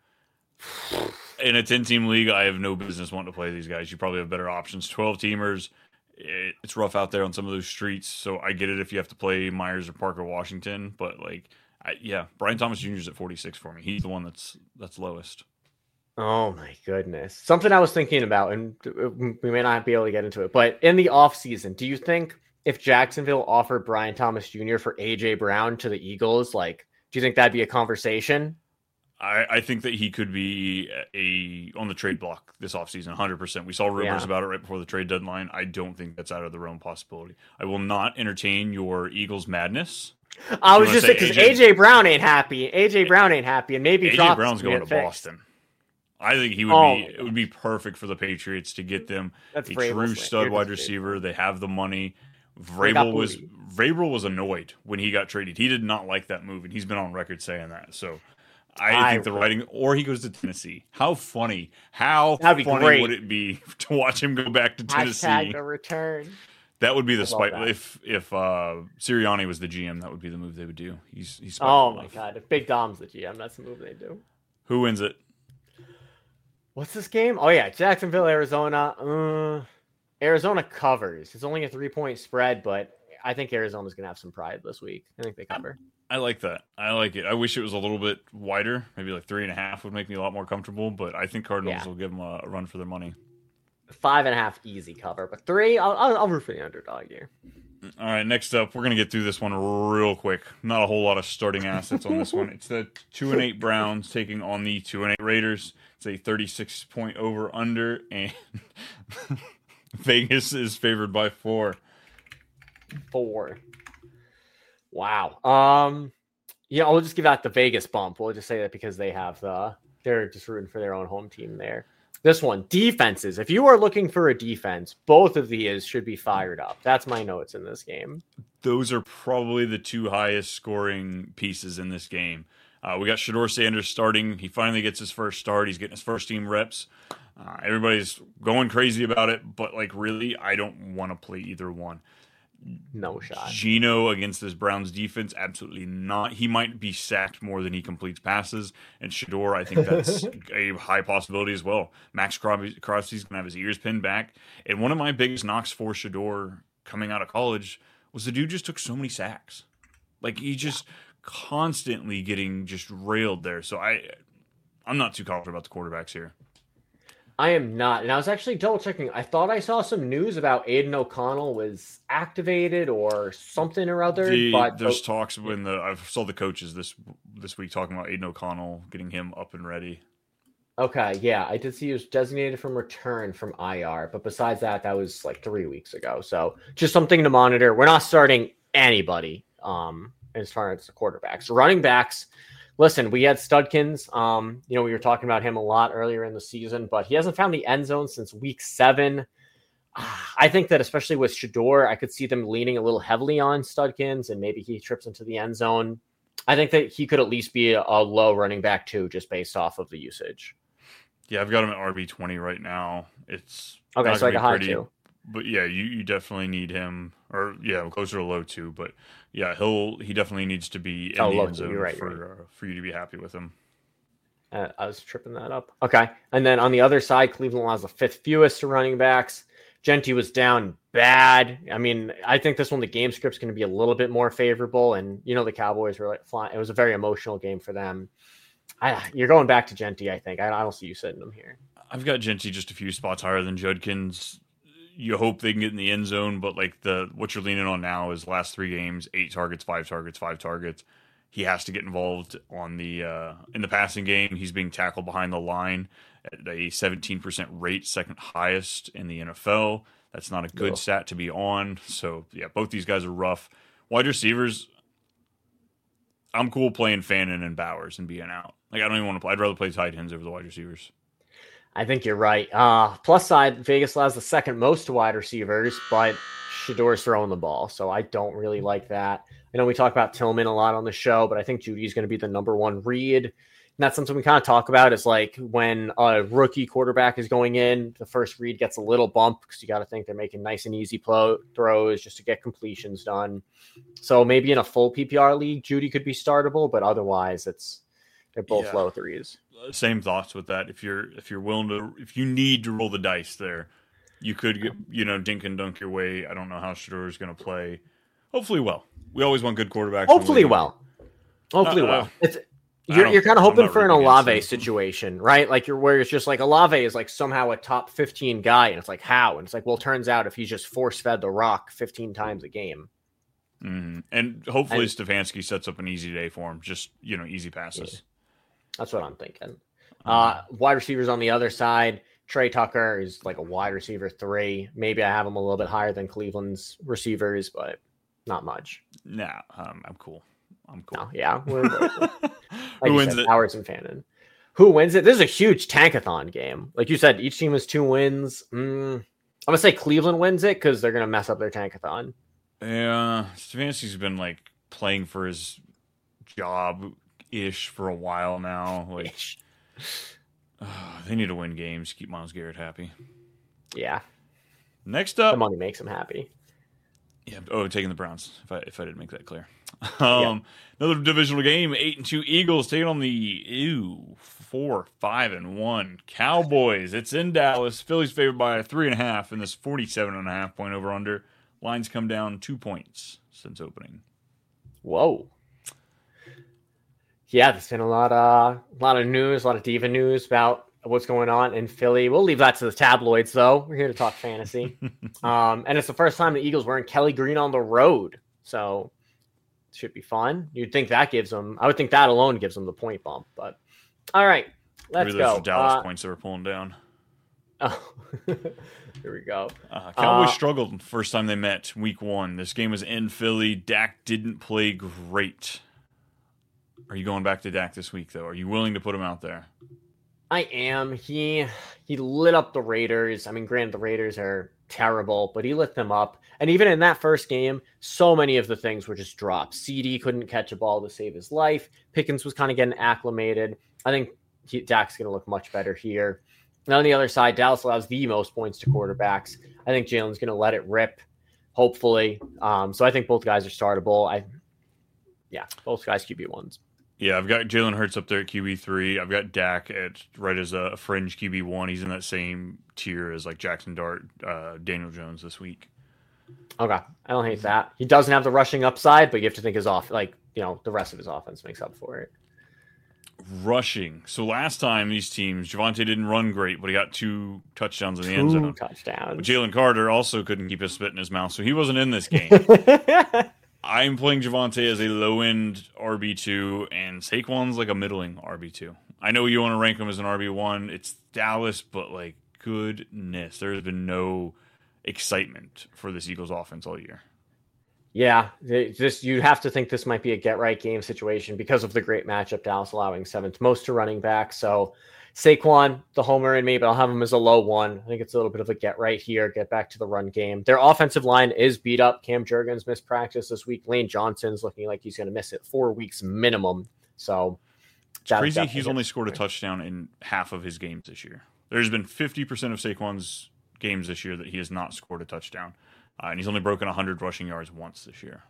In a 10-team league, I have no business wanting to play these guys. You probably have better options. 12-teamers, it's rough out there on some of those streets, so I get it if you have to play Myers or Parker Washington, but Brian Thomas Jr. is at 46 for me. He's the one that's lowest. Oh my goodness. Something I was thinking about, and we may not be able to get into it, but in the offseason, do you think if Jacksonville offered Brian Thomas Jr. for AJ Brown to the Eagles, do you think that'd be a conversation? I think that he could be on the trade block this offseason, 100%. We saw rumors about it right before the trade deadline. I don't think that's out of the realm possibility. I will not entertain your Eagles madness. I was just saying, because AJ Brown ain't happy. AJ Brown ain't happy, and maybe AJ Brown's going to Boston. I think he would be. It would be perfect for the Patriots to get them a true stud wide receiver. They have the money. Vrabel was annoyed when he got traded. He did not like that move, and he's been on record saying that. So I think the writing, or he goes to Tennessee. How funny! That'd be funny would it be to watch him go back to Tennessee? Hashtag the return. That would be the spite. If Sirianni was the GM, that would be the move they would do. He's oh my god! If Big Dom's the GM, that's the move they do. Who wins it? What's this game? Oh yeah, Jacksonville, Arizona. Arizona covers. It's only a 3-point spread, but I think Arizona's gonna have some pride this week. I think they cover. I like that. I like it. I wish it was a little bit wider. Maybe 3.5 would make me a lot more comfortable. But I think Cardinals will give them a run for their money. 5.5 easy cover, but 3, I'll root for the underdog here. All right, next up, we're gonna get through this one real quick. Not a whole lot of starting assets on this one. It's the 2-8 Browns taking on the 2-8 Raiders. It's a 36-point over under, and Vegas is favored by 4. 4. Wow. We'll just give that the Vegas bump. We'll just say that because they have they're just rooting for their own home team there. This one, defenses. If you are looking for a defense, both of these should be fired up. That's my notes in this game. Those are probably the 2 highest scoring pieces in this game. We got Shedeur Sanders starting. He finally gets his first start. He's getting his first team reps. Everybody's going crazy about it, but really, I don't want to play either one. No shot. Geno against this Browns defense, absolutely not. He might be sacked more than he completes passes. And Shedeur, I think that's a high possibility as well. Max Crosby's going to have his ears pinned back. And one of my biggest knocks for Shedeur coming out of college was the dude just took so many sacks. He just constantly getting just railed there. So I'm not too confident about the quarterbacks here. I am not. And I was actually double checking. I thought I saw some news about Aiden O'Connell was activated or something or other. There's talks when I saw the coaches this week talking about Aiden O'Connell, getting him up and ready. Okay, yeah. I did see he was designated from return from IR. But besides that was 3 weeks ago. So just something to monitor. We're not starting anybody as far as the quarterbacks. Running backs. Listen, we had Studkins. We were talking about him a lot earlier in the season, but he hasn't found the end zone since week 7. I think that especially with Shedeur, I could see them leaning a little heavily on Studkins, and maybe he trips into the end zone. I think that he could at least be a low running back too, just based off of the usage. Yeah, I've got him at RB20 right now. It's okay, so a high 2. But yeah, you definitely need him, or closer to low 2. But yeah, he definitely needs to be in the end zone for you to be happy with him. I was tripping that up. Okay, and then on the other side, Cleveland has the 5th fewest running backs. Genty was down bad. I mean, I think this one, the game script's going to be a little bit more favorable, and the Cowboys were flying. It was a very emotional game for them. You're going back to Genty, I think. I don't see you sitting him here. I've got Genty just a few spots higher than Judkins. You hope they can get in the end zone, but what you're leaning on now is last 3 games, 8 targets, 5 targets, 5 targets. He has to get involved on the in the passing game. He's being tackled behind the line at a 17% rate, second highest in the NFL. That's not a good stat to be on. So yeah, both these guys are rough. Wide receivers, I'm cool playing Fannin and Bowers and being out. I don't even want to play. I'd rather play tight ends over the wide receivers. I think you're right. Plus side, Vegas allows the second most to wide receivers, but Shador's throwing the ball, so I don't really like that. I know we talk about Tillman a lot on the show, but I think Judy's going to be the number one read. And that's something we kind of talk about is like when a rookie quarterback is going in, the first read gets a little bump because you got to think they're making nice and easy throws just to get completions done. So maybe in a full PPR league, Judy could be startable, but otherwise they're both low threes. Same thoughts with that. If you're willing to, if you need to roll the dice there, you could get, dink and dunk your way. I don't know how Shador is going to play. Hopefully well. We always want good quarterbacks. Hopefully well. You're kind of hoping for an Olave situation, right? Like where it's just like Olave is like somehow a top 15 guy, and it's like how? And it's like, well, it turns out if he's just force fed the rock 15 times a game. Mm-hmm. And hopefully Stefanski sets up an easy day for him. Just, easy passes. Yeah. That's what I'm thinking. Wide receivers on the other side. Trey Tucker is like a wide receiver 3. Maybe I have him a little bit higher than Cleveland's receivers, but not much. Nah, I'm cool. No, yeah. Who wins it? Howard's and Fannin. Who wins it? This is a huge tankathon game. Like you said, each team has 2 wins. I'm going to say Cleveland wins it because they're going to mess up their tankathon. Yeah, Stefanski's been like playing for his job-ish for a while now. Like, they need to win games, keep Myles Garrett happy. Yeah. Next up, the money makes him happy. Yeah. Oh, taking the Browns. If I didn't make that clear. Another divisional game. 8-2 Eagles taking on the 4-5-1 Cowboys. It's in Dallas. Philly's favored by 3.5 in this 47.5 point over under. Lines come down 2 points since opening. Whoa. Yeah, there's been a lot of news, a lot of diva news about what's going on in Philly. We'll leave that to the tabloids, though. We're here to talk fantasy. And it's the first time the Eagles wearing Kelly Green on the road. So it should be fun. You'd think that I would think that alone gives them the point bump. But all right, let's go. Those Dallas points that we're pulling down. Oh, here we go. Cowboys struggled the first time they met week 1. This game was in Philly. Dak didn't play great. Are you going back to Dak this week, though? Are you willing to put him out there? I am. He lit up the Raiders. I mean, granted, the Raiders are terrible, but he lit them up. And even in that first game, so many of the things were just drops. CD couldn't catch a ball to save his life. Pickens was kind of getting acclimated. I think Dak's going to look much better here. And on the other side, Dallas allows the most points to quarterbacks. I think Jalen's going to let it rip, hopefully. So I think both guys are startable. Both guys QB1s. Yeah, I've got Jalen Hurts up there at QB3. I've got Dak right as a fringe QB1. He's in that same tier as like Jackson Dart, Daniel Jones this week. Okay, I don't hate that. He doesn't have the rushing upside, but you have to think the rest of his offense makes up for it. Rushing. So last time these teams, Javonte didn't run great, but he got 2 touchdowns in the end zone. 2 touchdowns. But Jalen Carter also couldn't keep his spit in his mouth, so he wasn't in this game. I'm playing Javonte as a low-end RB2, and Saquon's like a middling RB2. I know you want to rank him as an RB1. It's Dallas, but like, goodness, there has been no excitement for this Eagles offense all year. Yeah, you have to think this might be a get-right game situation because of the great matchup, Dallas allowing 7th most to running back. So Saquon, the homer in me, but I'll have him as a low 1. I think it's a little bit of a get-right here, get back to the run game. Their offensive line is beat up. Cam Jurgens missed practice this week. Lane Johnson's looking like he's going to miss it 4 weeks minimum. So it's crazy he's only scored a touchdown in half of his games this year. There's been 50% of Saquon's games this year that he has not scored a touchdown. And he's only broken 100 rushing yards once this year.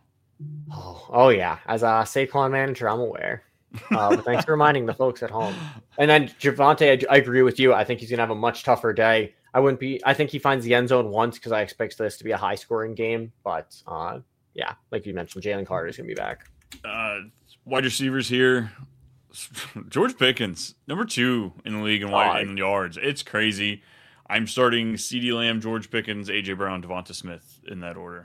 Oh yeah. As a Saquon manager, I'm aware. But thanks for reminding the folks at home. And then Javonte, I agree with you. I think he's going to have a much tougher day. I think he finds the end zone once because I expect this to be a high-scoring game. But, like you mentioned, Jalen Carter is going to be back. Wide receivers here. George Pickens, number 2 in the league in yards. It's crazy. I'm starting CeeDee Lamb, George Pickens, A.J. Brown, Devonta Smith in that order.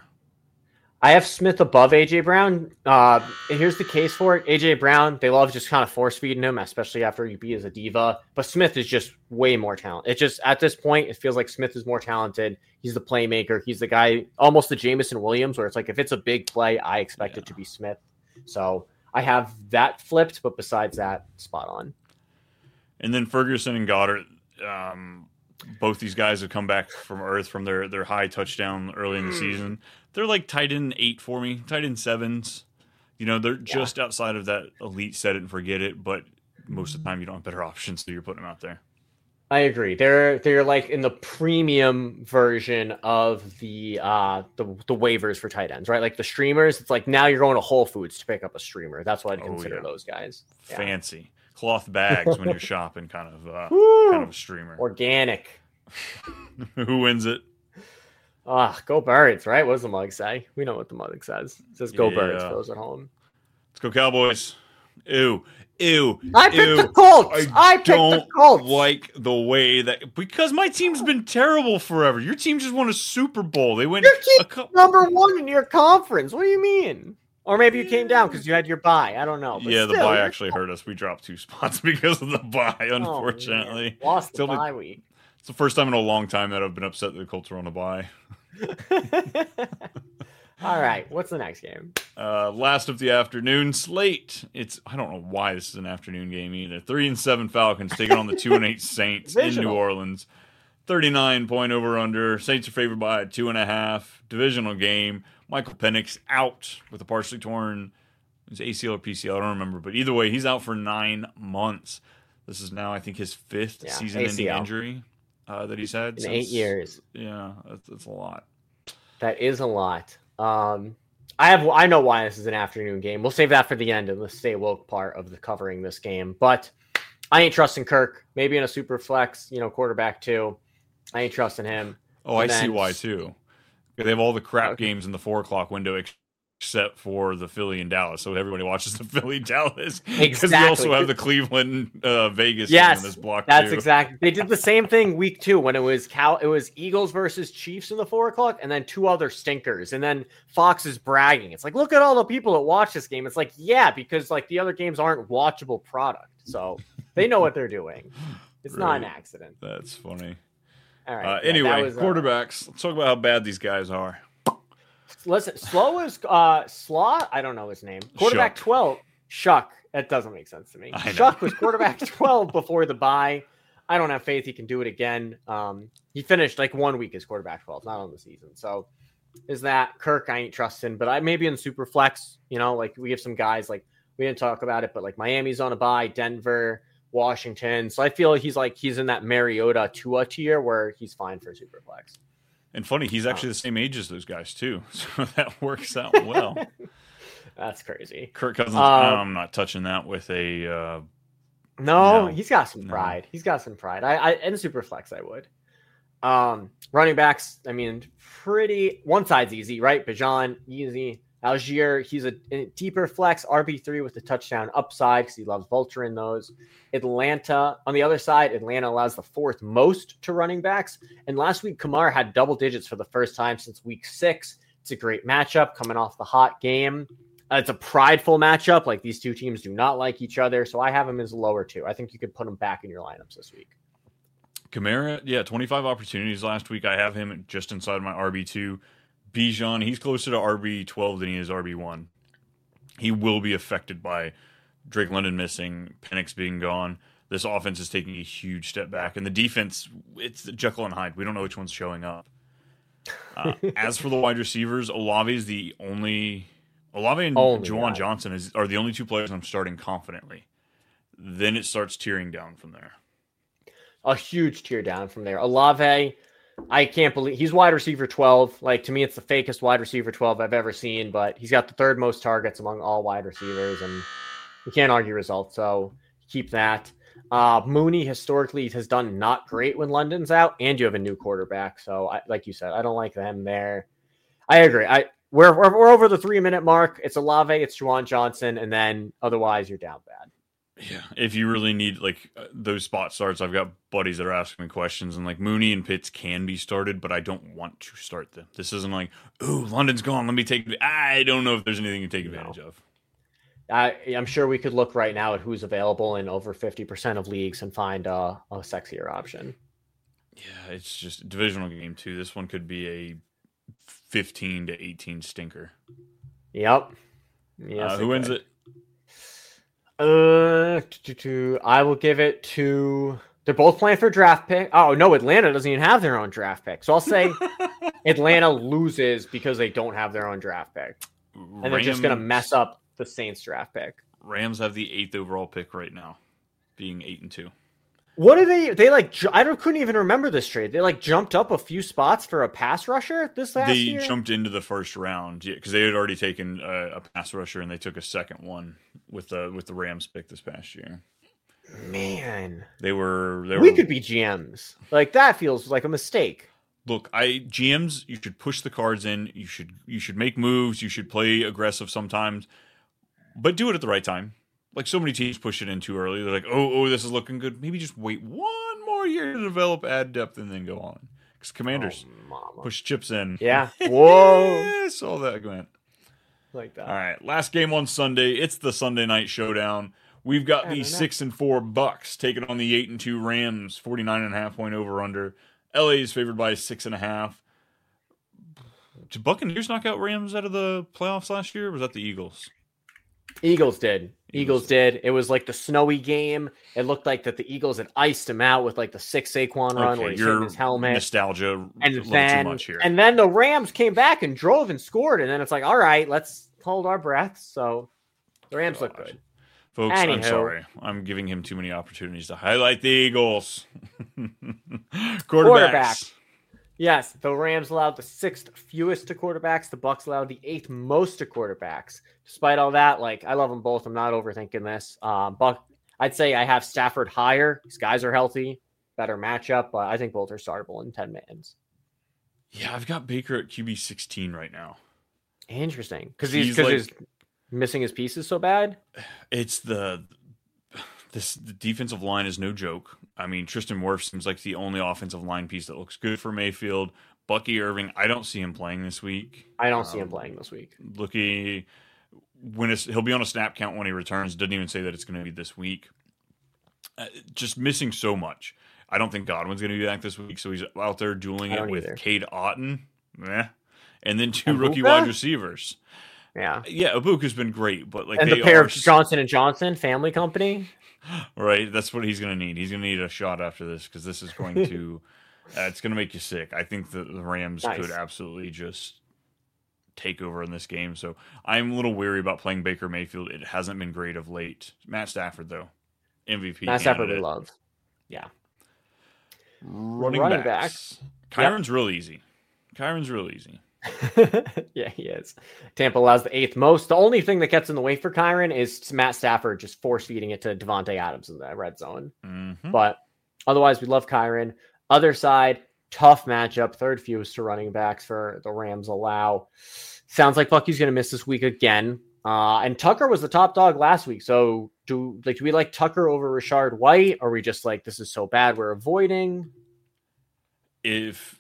I have Smith above A.J. Brown. And here's the case for it. A.J. Brown, they love just kind of force-feeding him, especially after you beat as a diva. But Smith is just way more talented. It just, at this point, it feels like Smith is more talented. He's the playmaker. He's the guy, almost the Jameson Williams, where it's like, if it's a big play, I expect it to be Smith. So I have that flipped, but besides that, spot on. And then Ferguson and Goddard, both these guys have come back from earth from their high touchdown early in the season. They're like tight end 8 for me, tight end 7s. They're just outside of that elite set it and forget it, but most of the time you don't have better options, so you're putting them out there. I agree. They're like in the premium version of the waivers for tight ends, right? Like the streamers. It's like now you're going to Whole Foods to pick up a streamer. That's what I'd consider those guys. Yeah. Fancy cloth bags when you're shopping, kind of a streamer. Organic. Who wins it? Go Birds, right? What does the mug say? We know what the mug says. It says "Go Birds" for those at home. Let's go Cowboys. Ew. I picked the Colts. I picked the Colts. Like the way that, because my team's been terrible forever. Your team just won a Super Bowl. They went your team number 1 in your conference. What do you mean? Or maybe you came down because you had your bye. I don't know. But the bye actually hurt us. We dropped 2 spots because of the bye, unfortunately. Lost the bye week. It's the first time in a long time that I've been upset that the Colts are on a bye. All right, what's the next game? Last of the afternoon slate. I don't know why this is an afternoon game either. 3-7 Falcons taking on the 2-8 Saints in New Orleans. 39-point over/under. Saints are favored by 2.5. Divisional game. Michael Penix out with a partially torn ACL or PCL. I don't remember, but either way, he's out for 9 months. This is now, I think, his 5th season-ending injury that he's had in 8 years. Yeah, that's a lot. That is a lot. I know why this is an afternoon game. We'll save that for the end of the stay woke part of the covering this game. But I ain't trusting Kirk. Maybe in a super flex, quarterback 2. I ain't trusting him. Oh, I see why too. They have all the crap games in the 4 o'clock window except for the Philly and Dallas. So everybody watches the Philly Dallas. Exactly. Because we also have the Cleveland Vegas game in this block. That's too. Exactly. They did the same thing week 2 when it was Eagles versus Chiefs in the 4 o'clock, and then 2 other stinkers. And then Fox is bragging. It's like, look at all the people that watch this game. It's like, yeah, because like the other games aren't watchable product. So they know what they're doing. It's not an accident. That's funny. All right. Anyway, quarterbacks. Let's talk about how bad these guys are. Listen, Slaw. I don't know his name. Quarterback 12. Shuck. That doesn't make sense to me. Shuck was quarterback 12 before the bye. I don't have faith he can do it again. He finished like 1 week as quarterback 12, not on the season. So is that Kirk? I ain't trusting, but I maybe in super flex. Like we have some guys like we didn't talk about it, but like Miami's on a bye, Denver, Washington. So I feel like he's in that Mariota Tua tier where he's fine for Superflex. And funny, he's actually the same age as those guys too, so that works out well. That's crazy. Kirk Cousins, I'm not touching that with a. No, he's got some pride. He's got some pride. I in Superflex I would. Running backs, I mean, pretty. One side's easy, right? Bijan, easy. Algier, he's a deeper flex, RB3 with the touchdown upside because he loves vulturing those. Atlanta, on the other side, Atlanta allows the 4th most to running backs. And last week, Kamara had double digits for the first time since week 6. It's a great matchup coming off the hot game. It's a prideful matchup. Like these two teams do not like each other. So I have him as lower 2. I think you could put him back in your lineups this week. Kamara, 25 opportunities last week. I have him just inside my RB2. Bijan, he's closer to RB12 than he is RB1. He will be affected by Drake London missing, Penix being gone. This offense is taking a huge step back. And the defense, it's Jekyll and Hyde. We don't know which one's showing up. As for the wide receivers, Olave and Juwan Johnson are the only 2 players I'm starting confidently. Then it starts tearing down from there. A huge tear down from there. Olave, I can't believe he's wide receiver 12. Like to me, it's the fakest wide receiver 12 I've ever seen, but he's got the 3rd most targets among all wide receivers, and you can't argue results. So keep that. Mooney historically has done not great when London's out, and you have a new quarterback. So like you said, I don't like them there. I agree. We're over the 3-minute mark. It's Olave, it's Juwan Johnson, and then otherwise you're down bad. Yeah, if you really need those spot starts, I've got buddies that are asking me questions, and like Mooney and Pitts can be started, but I don't want to start them. This isn't like, ooh, London's gone. Let me take. I don't know if there's anything to take advantage of. I'm sure we could look right now at who's available in over 50% of leagues and find a sexier option. Yeah, it's just a divisional game too. This one could be a 15 to 18 stinker. Yep. Yes. Who wins it? I will give it to. They're both playing for draft pick. Oh no, Atlanta doesn't even have their own draft pick. So I'll say Atlanta loses because they don't have their own draft pick. And they're just going to mess up the Saints draft pick. Rams have the 8th overall pick right now, being 8-2. What did they like? Couldn't even remember this trade. They like jumped up a few spots for a pass rusher this last year. They jumped into the first round, yeah, because they had already taken a pass rusher and they took a second one with the Rams pick this past year. Man, they were. We could be GMs. Like that feels like a mistake. Look, GMs, you should push the cards in. You should make moves. You should play aggressive sometimes, but do it at the right time. Like so many teams push it in too early. They're like, oh, this is looking good. Maybe just wait one more year to develop, add depth, and then go on. Because Commanders push chips in. Yeah. Whoa. I saw that went. Like that. All right. Last game on Sunday. It's the Sunday night showdown. We've got the 6-4 Bucks taking on the 8-2 Rams. 49.5 point over under. LA is favored by 6.5. Did Buccaneers knock out Rams out of the playoffs last year? Or was that the Eagles? Eagles did. It was like the snowy game. It looked like that the Eagles had iced him out with like the 6 Saquon run where he hit his helmet. Nostalgia and a little too much here. And then the Rams came back and drove and scored. And then it's like, all right, let's hold our breath. So the Rams look good. Folks, I'm sorry. I'm giving him too many opportunities to highlight the Eagles. Quarterbacks. Yes, the Rams allowed the 6th fewest to quarterbacks. The Bucks allowed the 8th most to quarterbacks. Despite all that, like I love them both. I'm not overthinking this. I'd say I have Stafford higher. These guys are healthy, better matchup, but I think both are startable in 10 mans. Yeah, I've got Baker at QB 16 right now. Interesting, because he's missing his pieces so bad. It's the defensive line is no joke. I mean, Tristan Wirfs seems like the only offensive line piece that looks good for Mayfield. Bucky Irving, I don't see him playing this week. He'll be on a snap count when he returns. Doesn't even say that it's going to be this week. Just missing so much. I don't think Godwin's going to be back this week, so he's out there dueling it with Cade Otton. And then 2 rookie wide receivers. Yeah, Ibuka's been great, but like and the pair of Johnson & Johnson family company. Right, that's what he's going to need. He's going to need a shot after this because this is going to it's going to make you sick. I think the Rams could absolutely just take over in this game. So I'm a little weary about playing Baker Mayfield. It hasn't been great of late. Matt Stafford, though, MVP. Matt Stafford we love. Yeah. Running backs. Kyron's real easy. Yeah, he is. Tampa allows the 8th most. The only thing that gets in the way for Kyron is Matt Stafford just force feeding it to Devontae Adams in the red zone. Mm-hmm. But otherwise, we love Kyron. Other side, tough matchup. 3rd fewest to running backs for the Rams allow. Sounds like Bucky's going to miss this week again. And Tucker was the top dog last week. So do we like Tucker over Rashard White? Or are we just like, this is so bad we're avoiding? If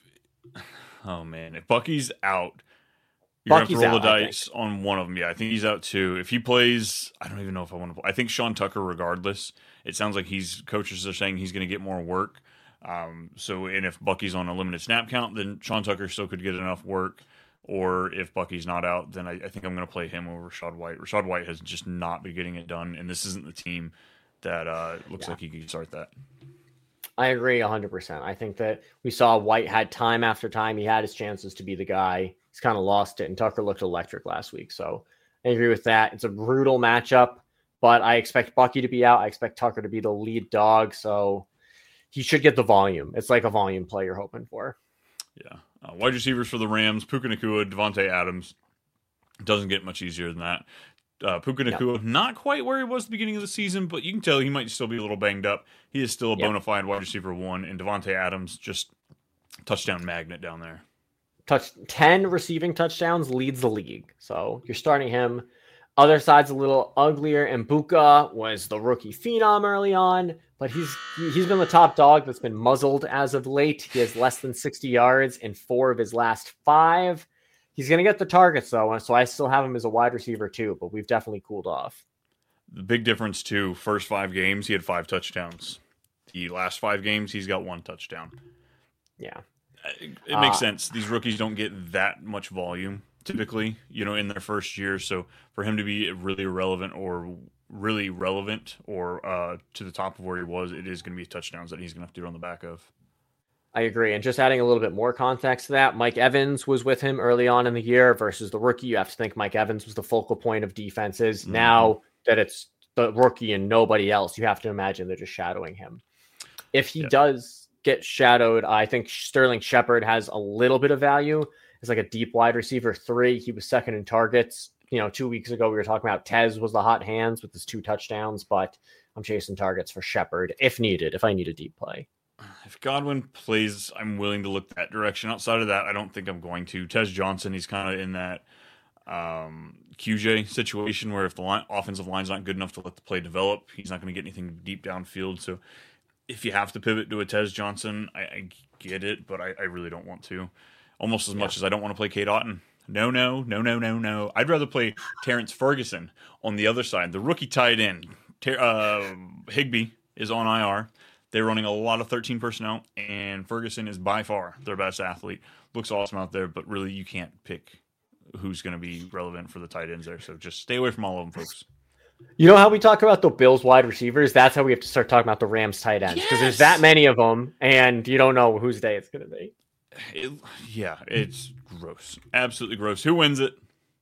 Bucky's out, you're going to have to roll the dice on one of them. Yeah, I think he's out too. If he plays, I don't even know if I want to play. I think Sean Tucker, regardless, it sounds like coaches are saying he's going to get more work. And if Bucky's on a limited snap count, then Sean Tucker still could get enough work. Or if Bucky's not out, then I think I'm going to play him over Rashad White. Rashad White has just not been getting it done, and this isn't the team that looks like he could start that. I agree 100%. I think that we saw White had time after time. He had his chances to be the guy. He's kind of lost it, and Tucker looked electric last week. So I agree with that. It's a brutal matchup, but I expect Bucky to be out. I expect Tucker to be the lead dog, so he should get the volume. It's like a volume play you're hoping for. Yeah. Wide receivers for the Rams, Puka Nacua, Devontae Adams. Doesn't get much easier than that. Puka Nacua, not quite where he was at the beginning of the season, but you can tell he might still be a little banged up. He is still a bona fide wide receiver 1, and Devontae Adams just touchdown magnet down there. 10 receiving touchdowns, leads the league. So you're starting him. Other side's a little uglier, and Buka was the rookie phenom early on, but he's been the top dog that's been muzzled as of late. He has less than 60 yards in 4 of his last 5. He's going to get the targets, though, so I still have him as a wide receiver, too, but we've definitely cooled off. The big difference, too, first 5 games, he had 5 touchdowns. The last 5 games, he's got 1 touchdown. Yeah. It makes sense. These rookies don't get that much volume, typically, in their first year, so for him to be really relevant or to the top of where he was, it is going to be touchdowns that he's going to have to do on the back of. I agree. And just adding a little bit more context to that, Mike Evans was with him early on in the year versus the rookie. You have to think Mike Evans was the focal point of defenses. Mm-hmm. Now that it's the rookie and nobody else, you have to imagine they're just shadowing him. If he does get shadowed, I think Sterling Shepard has a little bit of value. It's like a deep wide receiver 3. He was second in targets. 2 weeks ago, we were talking about Tez was the hot hands with his 2 touchdowns, but I'm chasing targets for Shepard if needed, if I need a deep play. If Godwin plays, I'm willing to look that direction. Outside of that, I don't think I'm going to. Tez Johnson, he's kind of in that QJ situation where if the offensive line's not good enough to let the play develop, he's not going to get anything deep downfield. So if you have to pivot to a Tez Johnson, I get it, but I really don't want to. Almost as much as I don't want to play Cade Otton. No. I'd rather play Terrence Ferguson on the other side. The rookie tight end, Higbee, is on IR. They're running a lot of 13 personnel, and Ferguson is by far their best athlete. Looks awesome out there, but really you can't pick who's going to be relevant for the tight ends there. So just stay away from all of them, folks. You know how we talk about the Bills wide receivers? That's how we have to start talking about the Rams tight ends, because there's that many of them, and you don't know whose day it's going to be. It's gross. Absolutely gross. Who wins it?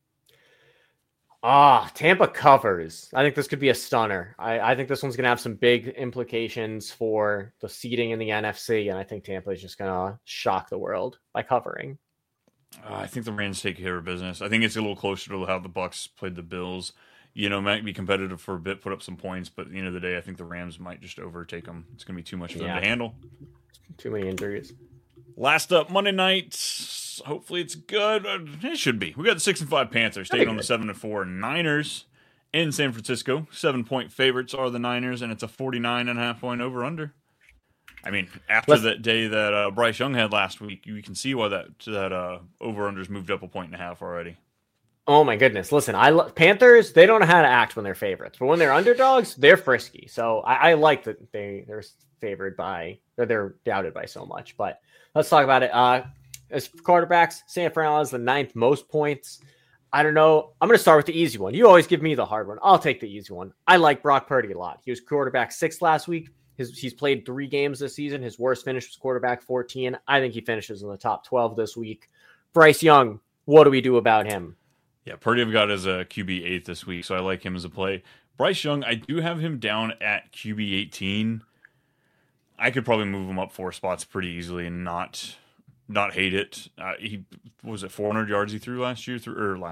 Tampa covers. I think this could be a stunner. I think this one's going to have some big implications for the seeding in the NFC, and I think Tampa is just going to shock the world by covering. I think the Rams take care of business. I think it's a little closer to how the Bucs played the Bills. Might be competitive for a bit, put up some points, but at the end of the day, I think the Rams might just overtake them. It's going to be too much for them to handle. Too many injuries. Last up, Monday night. Hopefully it's good. It should be. We got the 6-5 Panthers taking on the 7-4 Niners in San Francisco. 7-point favorites are the Niners, and it's a 49.5 point over/under. I mean, after that day that Bryce Young had last week, you can see why that over/under's moved up 1.5 already. Oh my goodness! Listen, Panthers. They don't know how to act when they're favorites, but when they're underdogs, they're frisky. So I like that they're favored by, or they're doubted by so much. But let's talk about it. As quarterbacks, San Fran has the 9th most points. I don't know. I'm going to start with the easy one. You always give me the hard one. I'll take the easy one. I like Brock Purdy a lot. He was quarterback 6 last week. He's played 3 games this season. His worst finish was quarterback 14. I think he finishes in the top 12 this week. Bryce Young, what do we do about him? Yeah, Purdy I've got as a QB 8 this week, so I like him as a play. Bryce Young, I do have him down at QB 18. I could probably move him up 4 spots pretty easily and not hate it. He was it 400 yards he threw last week.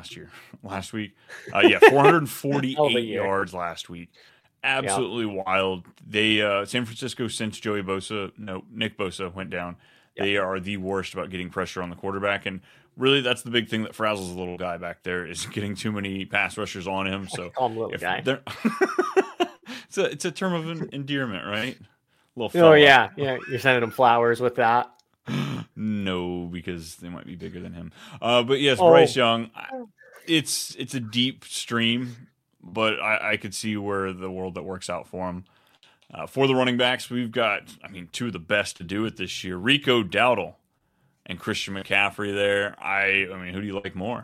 448 yards last week. Absolutely wild. They San Francisco, since Nick Bosa went down, they are the worst about getting pressure on the quarterback, and really that's the big thing that frazzles the little guy back there is getting too many pass rushers on him. So call him little guy. it's a term of endearment, right? Yeah, you're sending him flowers with that. No, because they might be bigger than him. But yes, Bryce Young, it's a deep stream, but I could see where the world that works out for him. For the running backs, we've got, 2 of the best to do it this year. Rico Dowdle and Christian McCaffrey there. Who do you like more?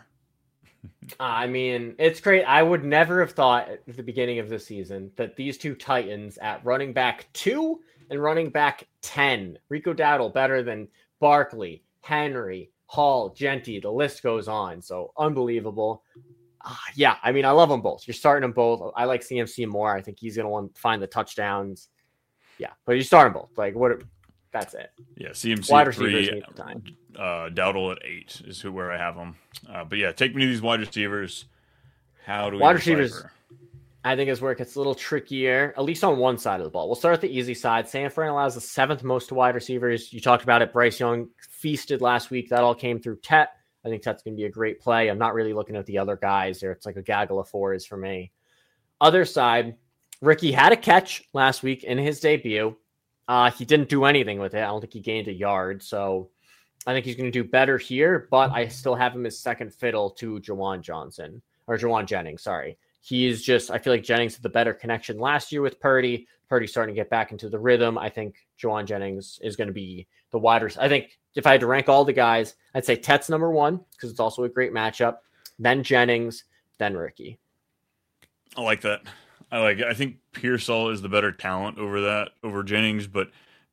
It's great. I would never have thought at the beginning of the season that these 2 Titans at running back 2 and running back 10. Rico Dowdle better than Barkley, Henry, Hall, Genty. The list goes on. So unbelievable. I love them both. You're starting them both. I like CMC more. I think he's going to want to find the touchdowns. Yeah, but you start them both. That's it. Yeah, CMC wide 3, Dowdle at 8 is where I have them. But yeah, take me to these wide receivers. How do we wide receivers? I think is where it gets a little trickier, at least on one side of the ball. We'll start at the easy side. San Fran allows the 7th most wide receivers. You talked about it. Bryce Young feasted last week. That all came through Tet. I think Tet's going to be a great play. I'm not really looking at the other guys there. It's like a gaggle of 4s for me. Other side, Ricky had a catch last week in his debut. He didn't do anything with it. I don't think he gained a yard. So I think he's going to do better here, but I still have him as second fiddle to Jawan Jennings. Sorry. I feel like Jennings had the better connection last year with Purdy. Purdy's starting to get back into the rhythm. I think Jawan Jennings is going to be the wider. I think if I had to rank all the guys, I'd say Tet's number 1 because it's also a great matchup. Then Jennings, then Ricky. I like that. I think Pearsall is the better talent over Jennings, but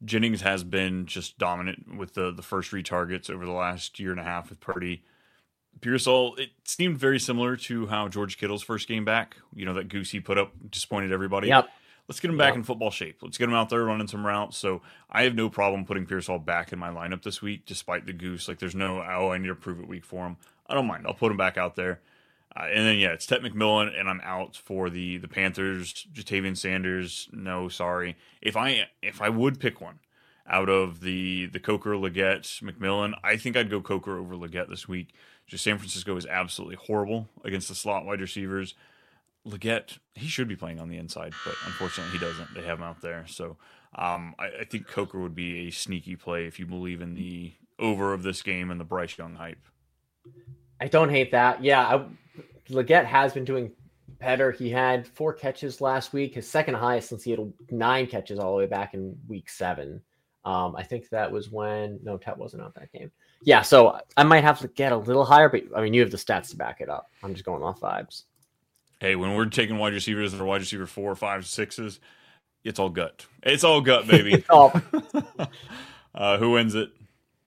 Jennings has been just dominant with the first 3 targets over the last year and a half with Purdy. Pearsall, it seemed very similar to how George Kittle's first game back, that goose he put up, disappointed everybody. Yep. Let's get him back in football shape. Let's get him out there running some routes. So I have no problem putting Pearsall back in my lineup this week, despite the goose. Like, there's no, I need to prove it week for him. I don't mind. I'll put him back out there. And then, it's Ted McMillan, and I'm out for the Panthers. Jatavian Sanders, no, sorry. If I would pick one out of the Coker, Leggett, McMillan, I think I'd go Coker over Leggett this week. Just San Francisco is absolutely horrible against the slot wide receivers. Leggett, he should be playing on the inside, but unfortunately he doesn't. They have him out there. So I think Coker would be a sneaky play if you believe in the over of this game and the Bryce Young hype. I don't hate that. Yeah, Leggett has been doing better. He had 4 catches last week, his second highest since he had 9 catches all the way back in week 7. I think that was when Tet wasn't out that game. Yeah, so I might have to get a little higher, but I mean, you have the stats to back it up. I'm just going off vibes. Hey, when we're taking wide receivers that are wide receiver 4, 5, 6s, it's all gut. It's all gut, baby. Who wins it?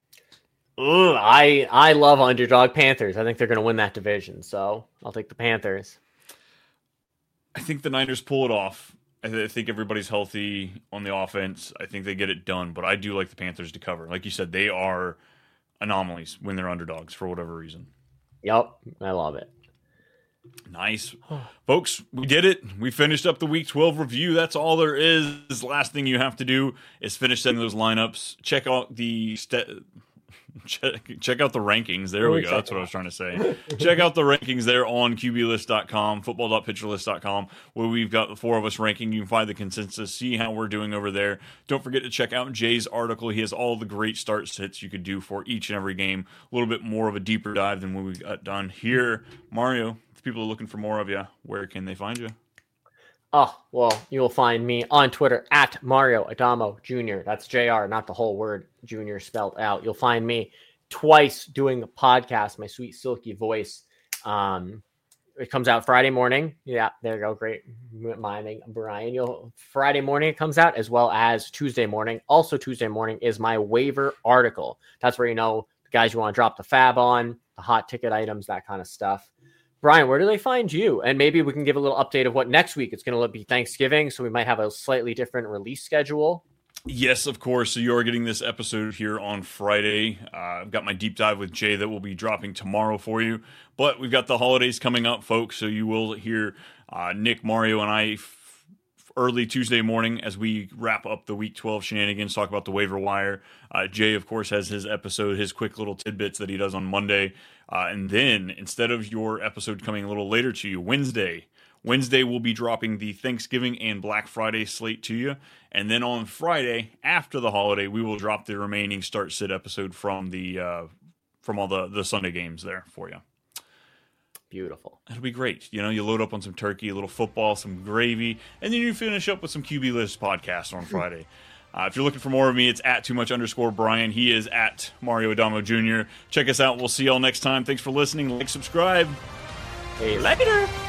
I love underdog Panthers. I think they're going to win that division, so I'll take the Panthers. I think the Niners pull it off. I think everybody's healthy on the offense. I think they get it done, but I do like the Panthers to cover. Like you said, they are anomalies when they're underdogs for whatever reason. Yep, I love it. Nice. Folks, we did it. We finished up the Week 12 review. That's all there is. Last thing you have to do is finish setting those lineups. Check out the check out the rankings. There we go. That's what I was trying to say. Check out the rankings there on QBList.com, football.pitcherlist.com, where we've got the 4 of us ranking. You can find the consensus, see how we're doing over there. Don't forget to check out Jay's article. He has all the great start sits you could do for each and every game. A little bit more of a deeper dive than what we got done here. Mario, if people are looking for more of you, where can they find you? Oh, well, you will find me on Twitter at Mario Adamo Jr. That's JR, not the whole word Jr. spelled out. You'll find me twice doing a podcast, my sweet silky voice. It comes out Friday morning. Yeah, there you go. Great miming, Brian. Friday morning it comes out, as well as Tuesday morning. Also Tuesday morning is my waiver article. That's where the guys you want to drop the fab on, the hot ticket items, that kind of stuff. Brian, where do they find you? And maybe we can give a little update of what next week. It's going to be Thanksgiving, so we might have a slightly different release schedule. Yes, of course. So you are getting this episode here on Friday. I've got my deep dive with Jay that will be dropping tomorrow for you. But we've got the holidays coming up, folks, so you will hear Nick, Mario, and I early Tuesday morning as we wrap up the Week 12 shenanigans, talk about the waiver wire. Jay, of course, has his episode, his quick little tidbits that he does on Monday. And then, instead of your episode coming a little later to you, Wednesday we'll be dropping the Thanksgiving and Black Friday slate to you. And then on Friday, after the holiday, we will drop the remaining start-sit episode from all the Sunday games there for you. Beautiful. It'll be great. You load up on some turkey, a little football, some gravy, and then you finish up with some QB List podcast on Friday. If you're looking for more of me, it's at @too_much_Brian. He is at Mario Adamo Jr. Check us out. We'll see y'all next time. Thanks for listening. Like, subscribe. Hey, later.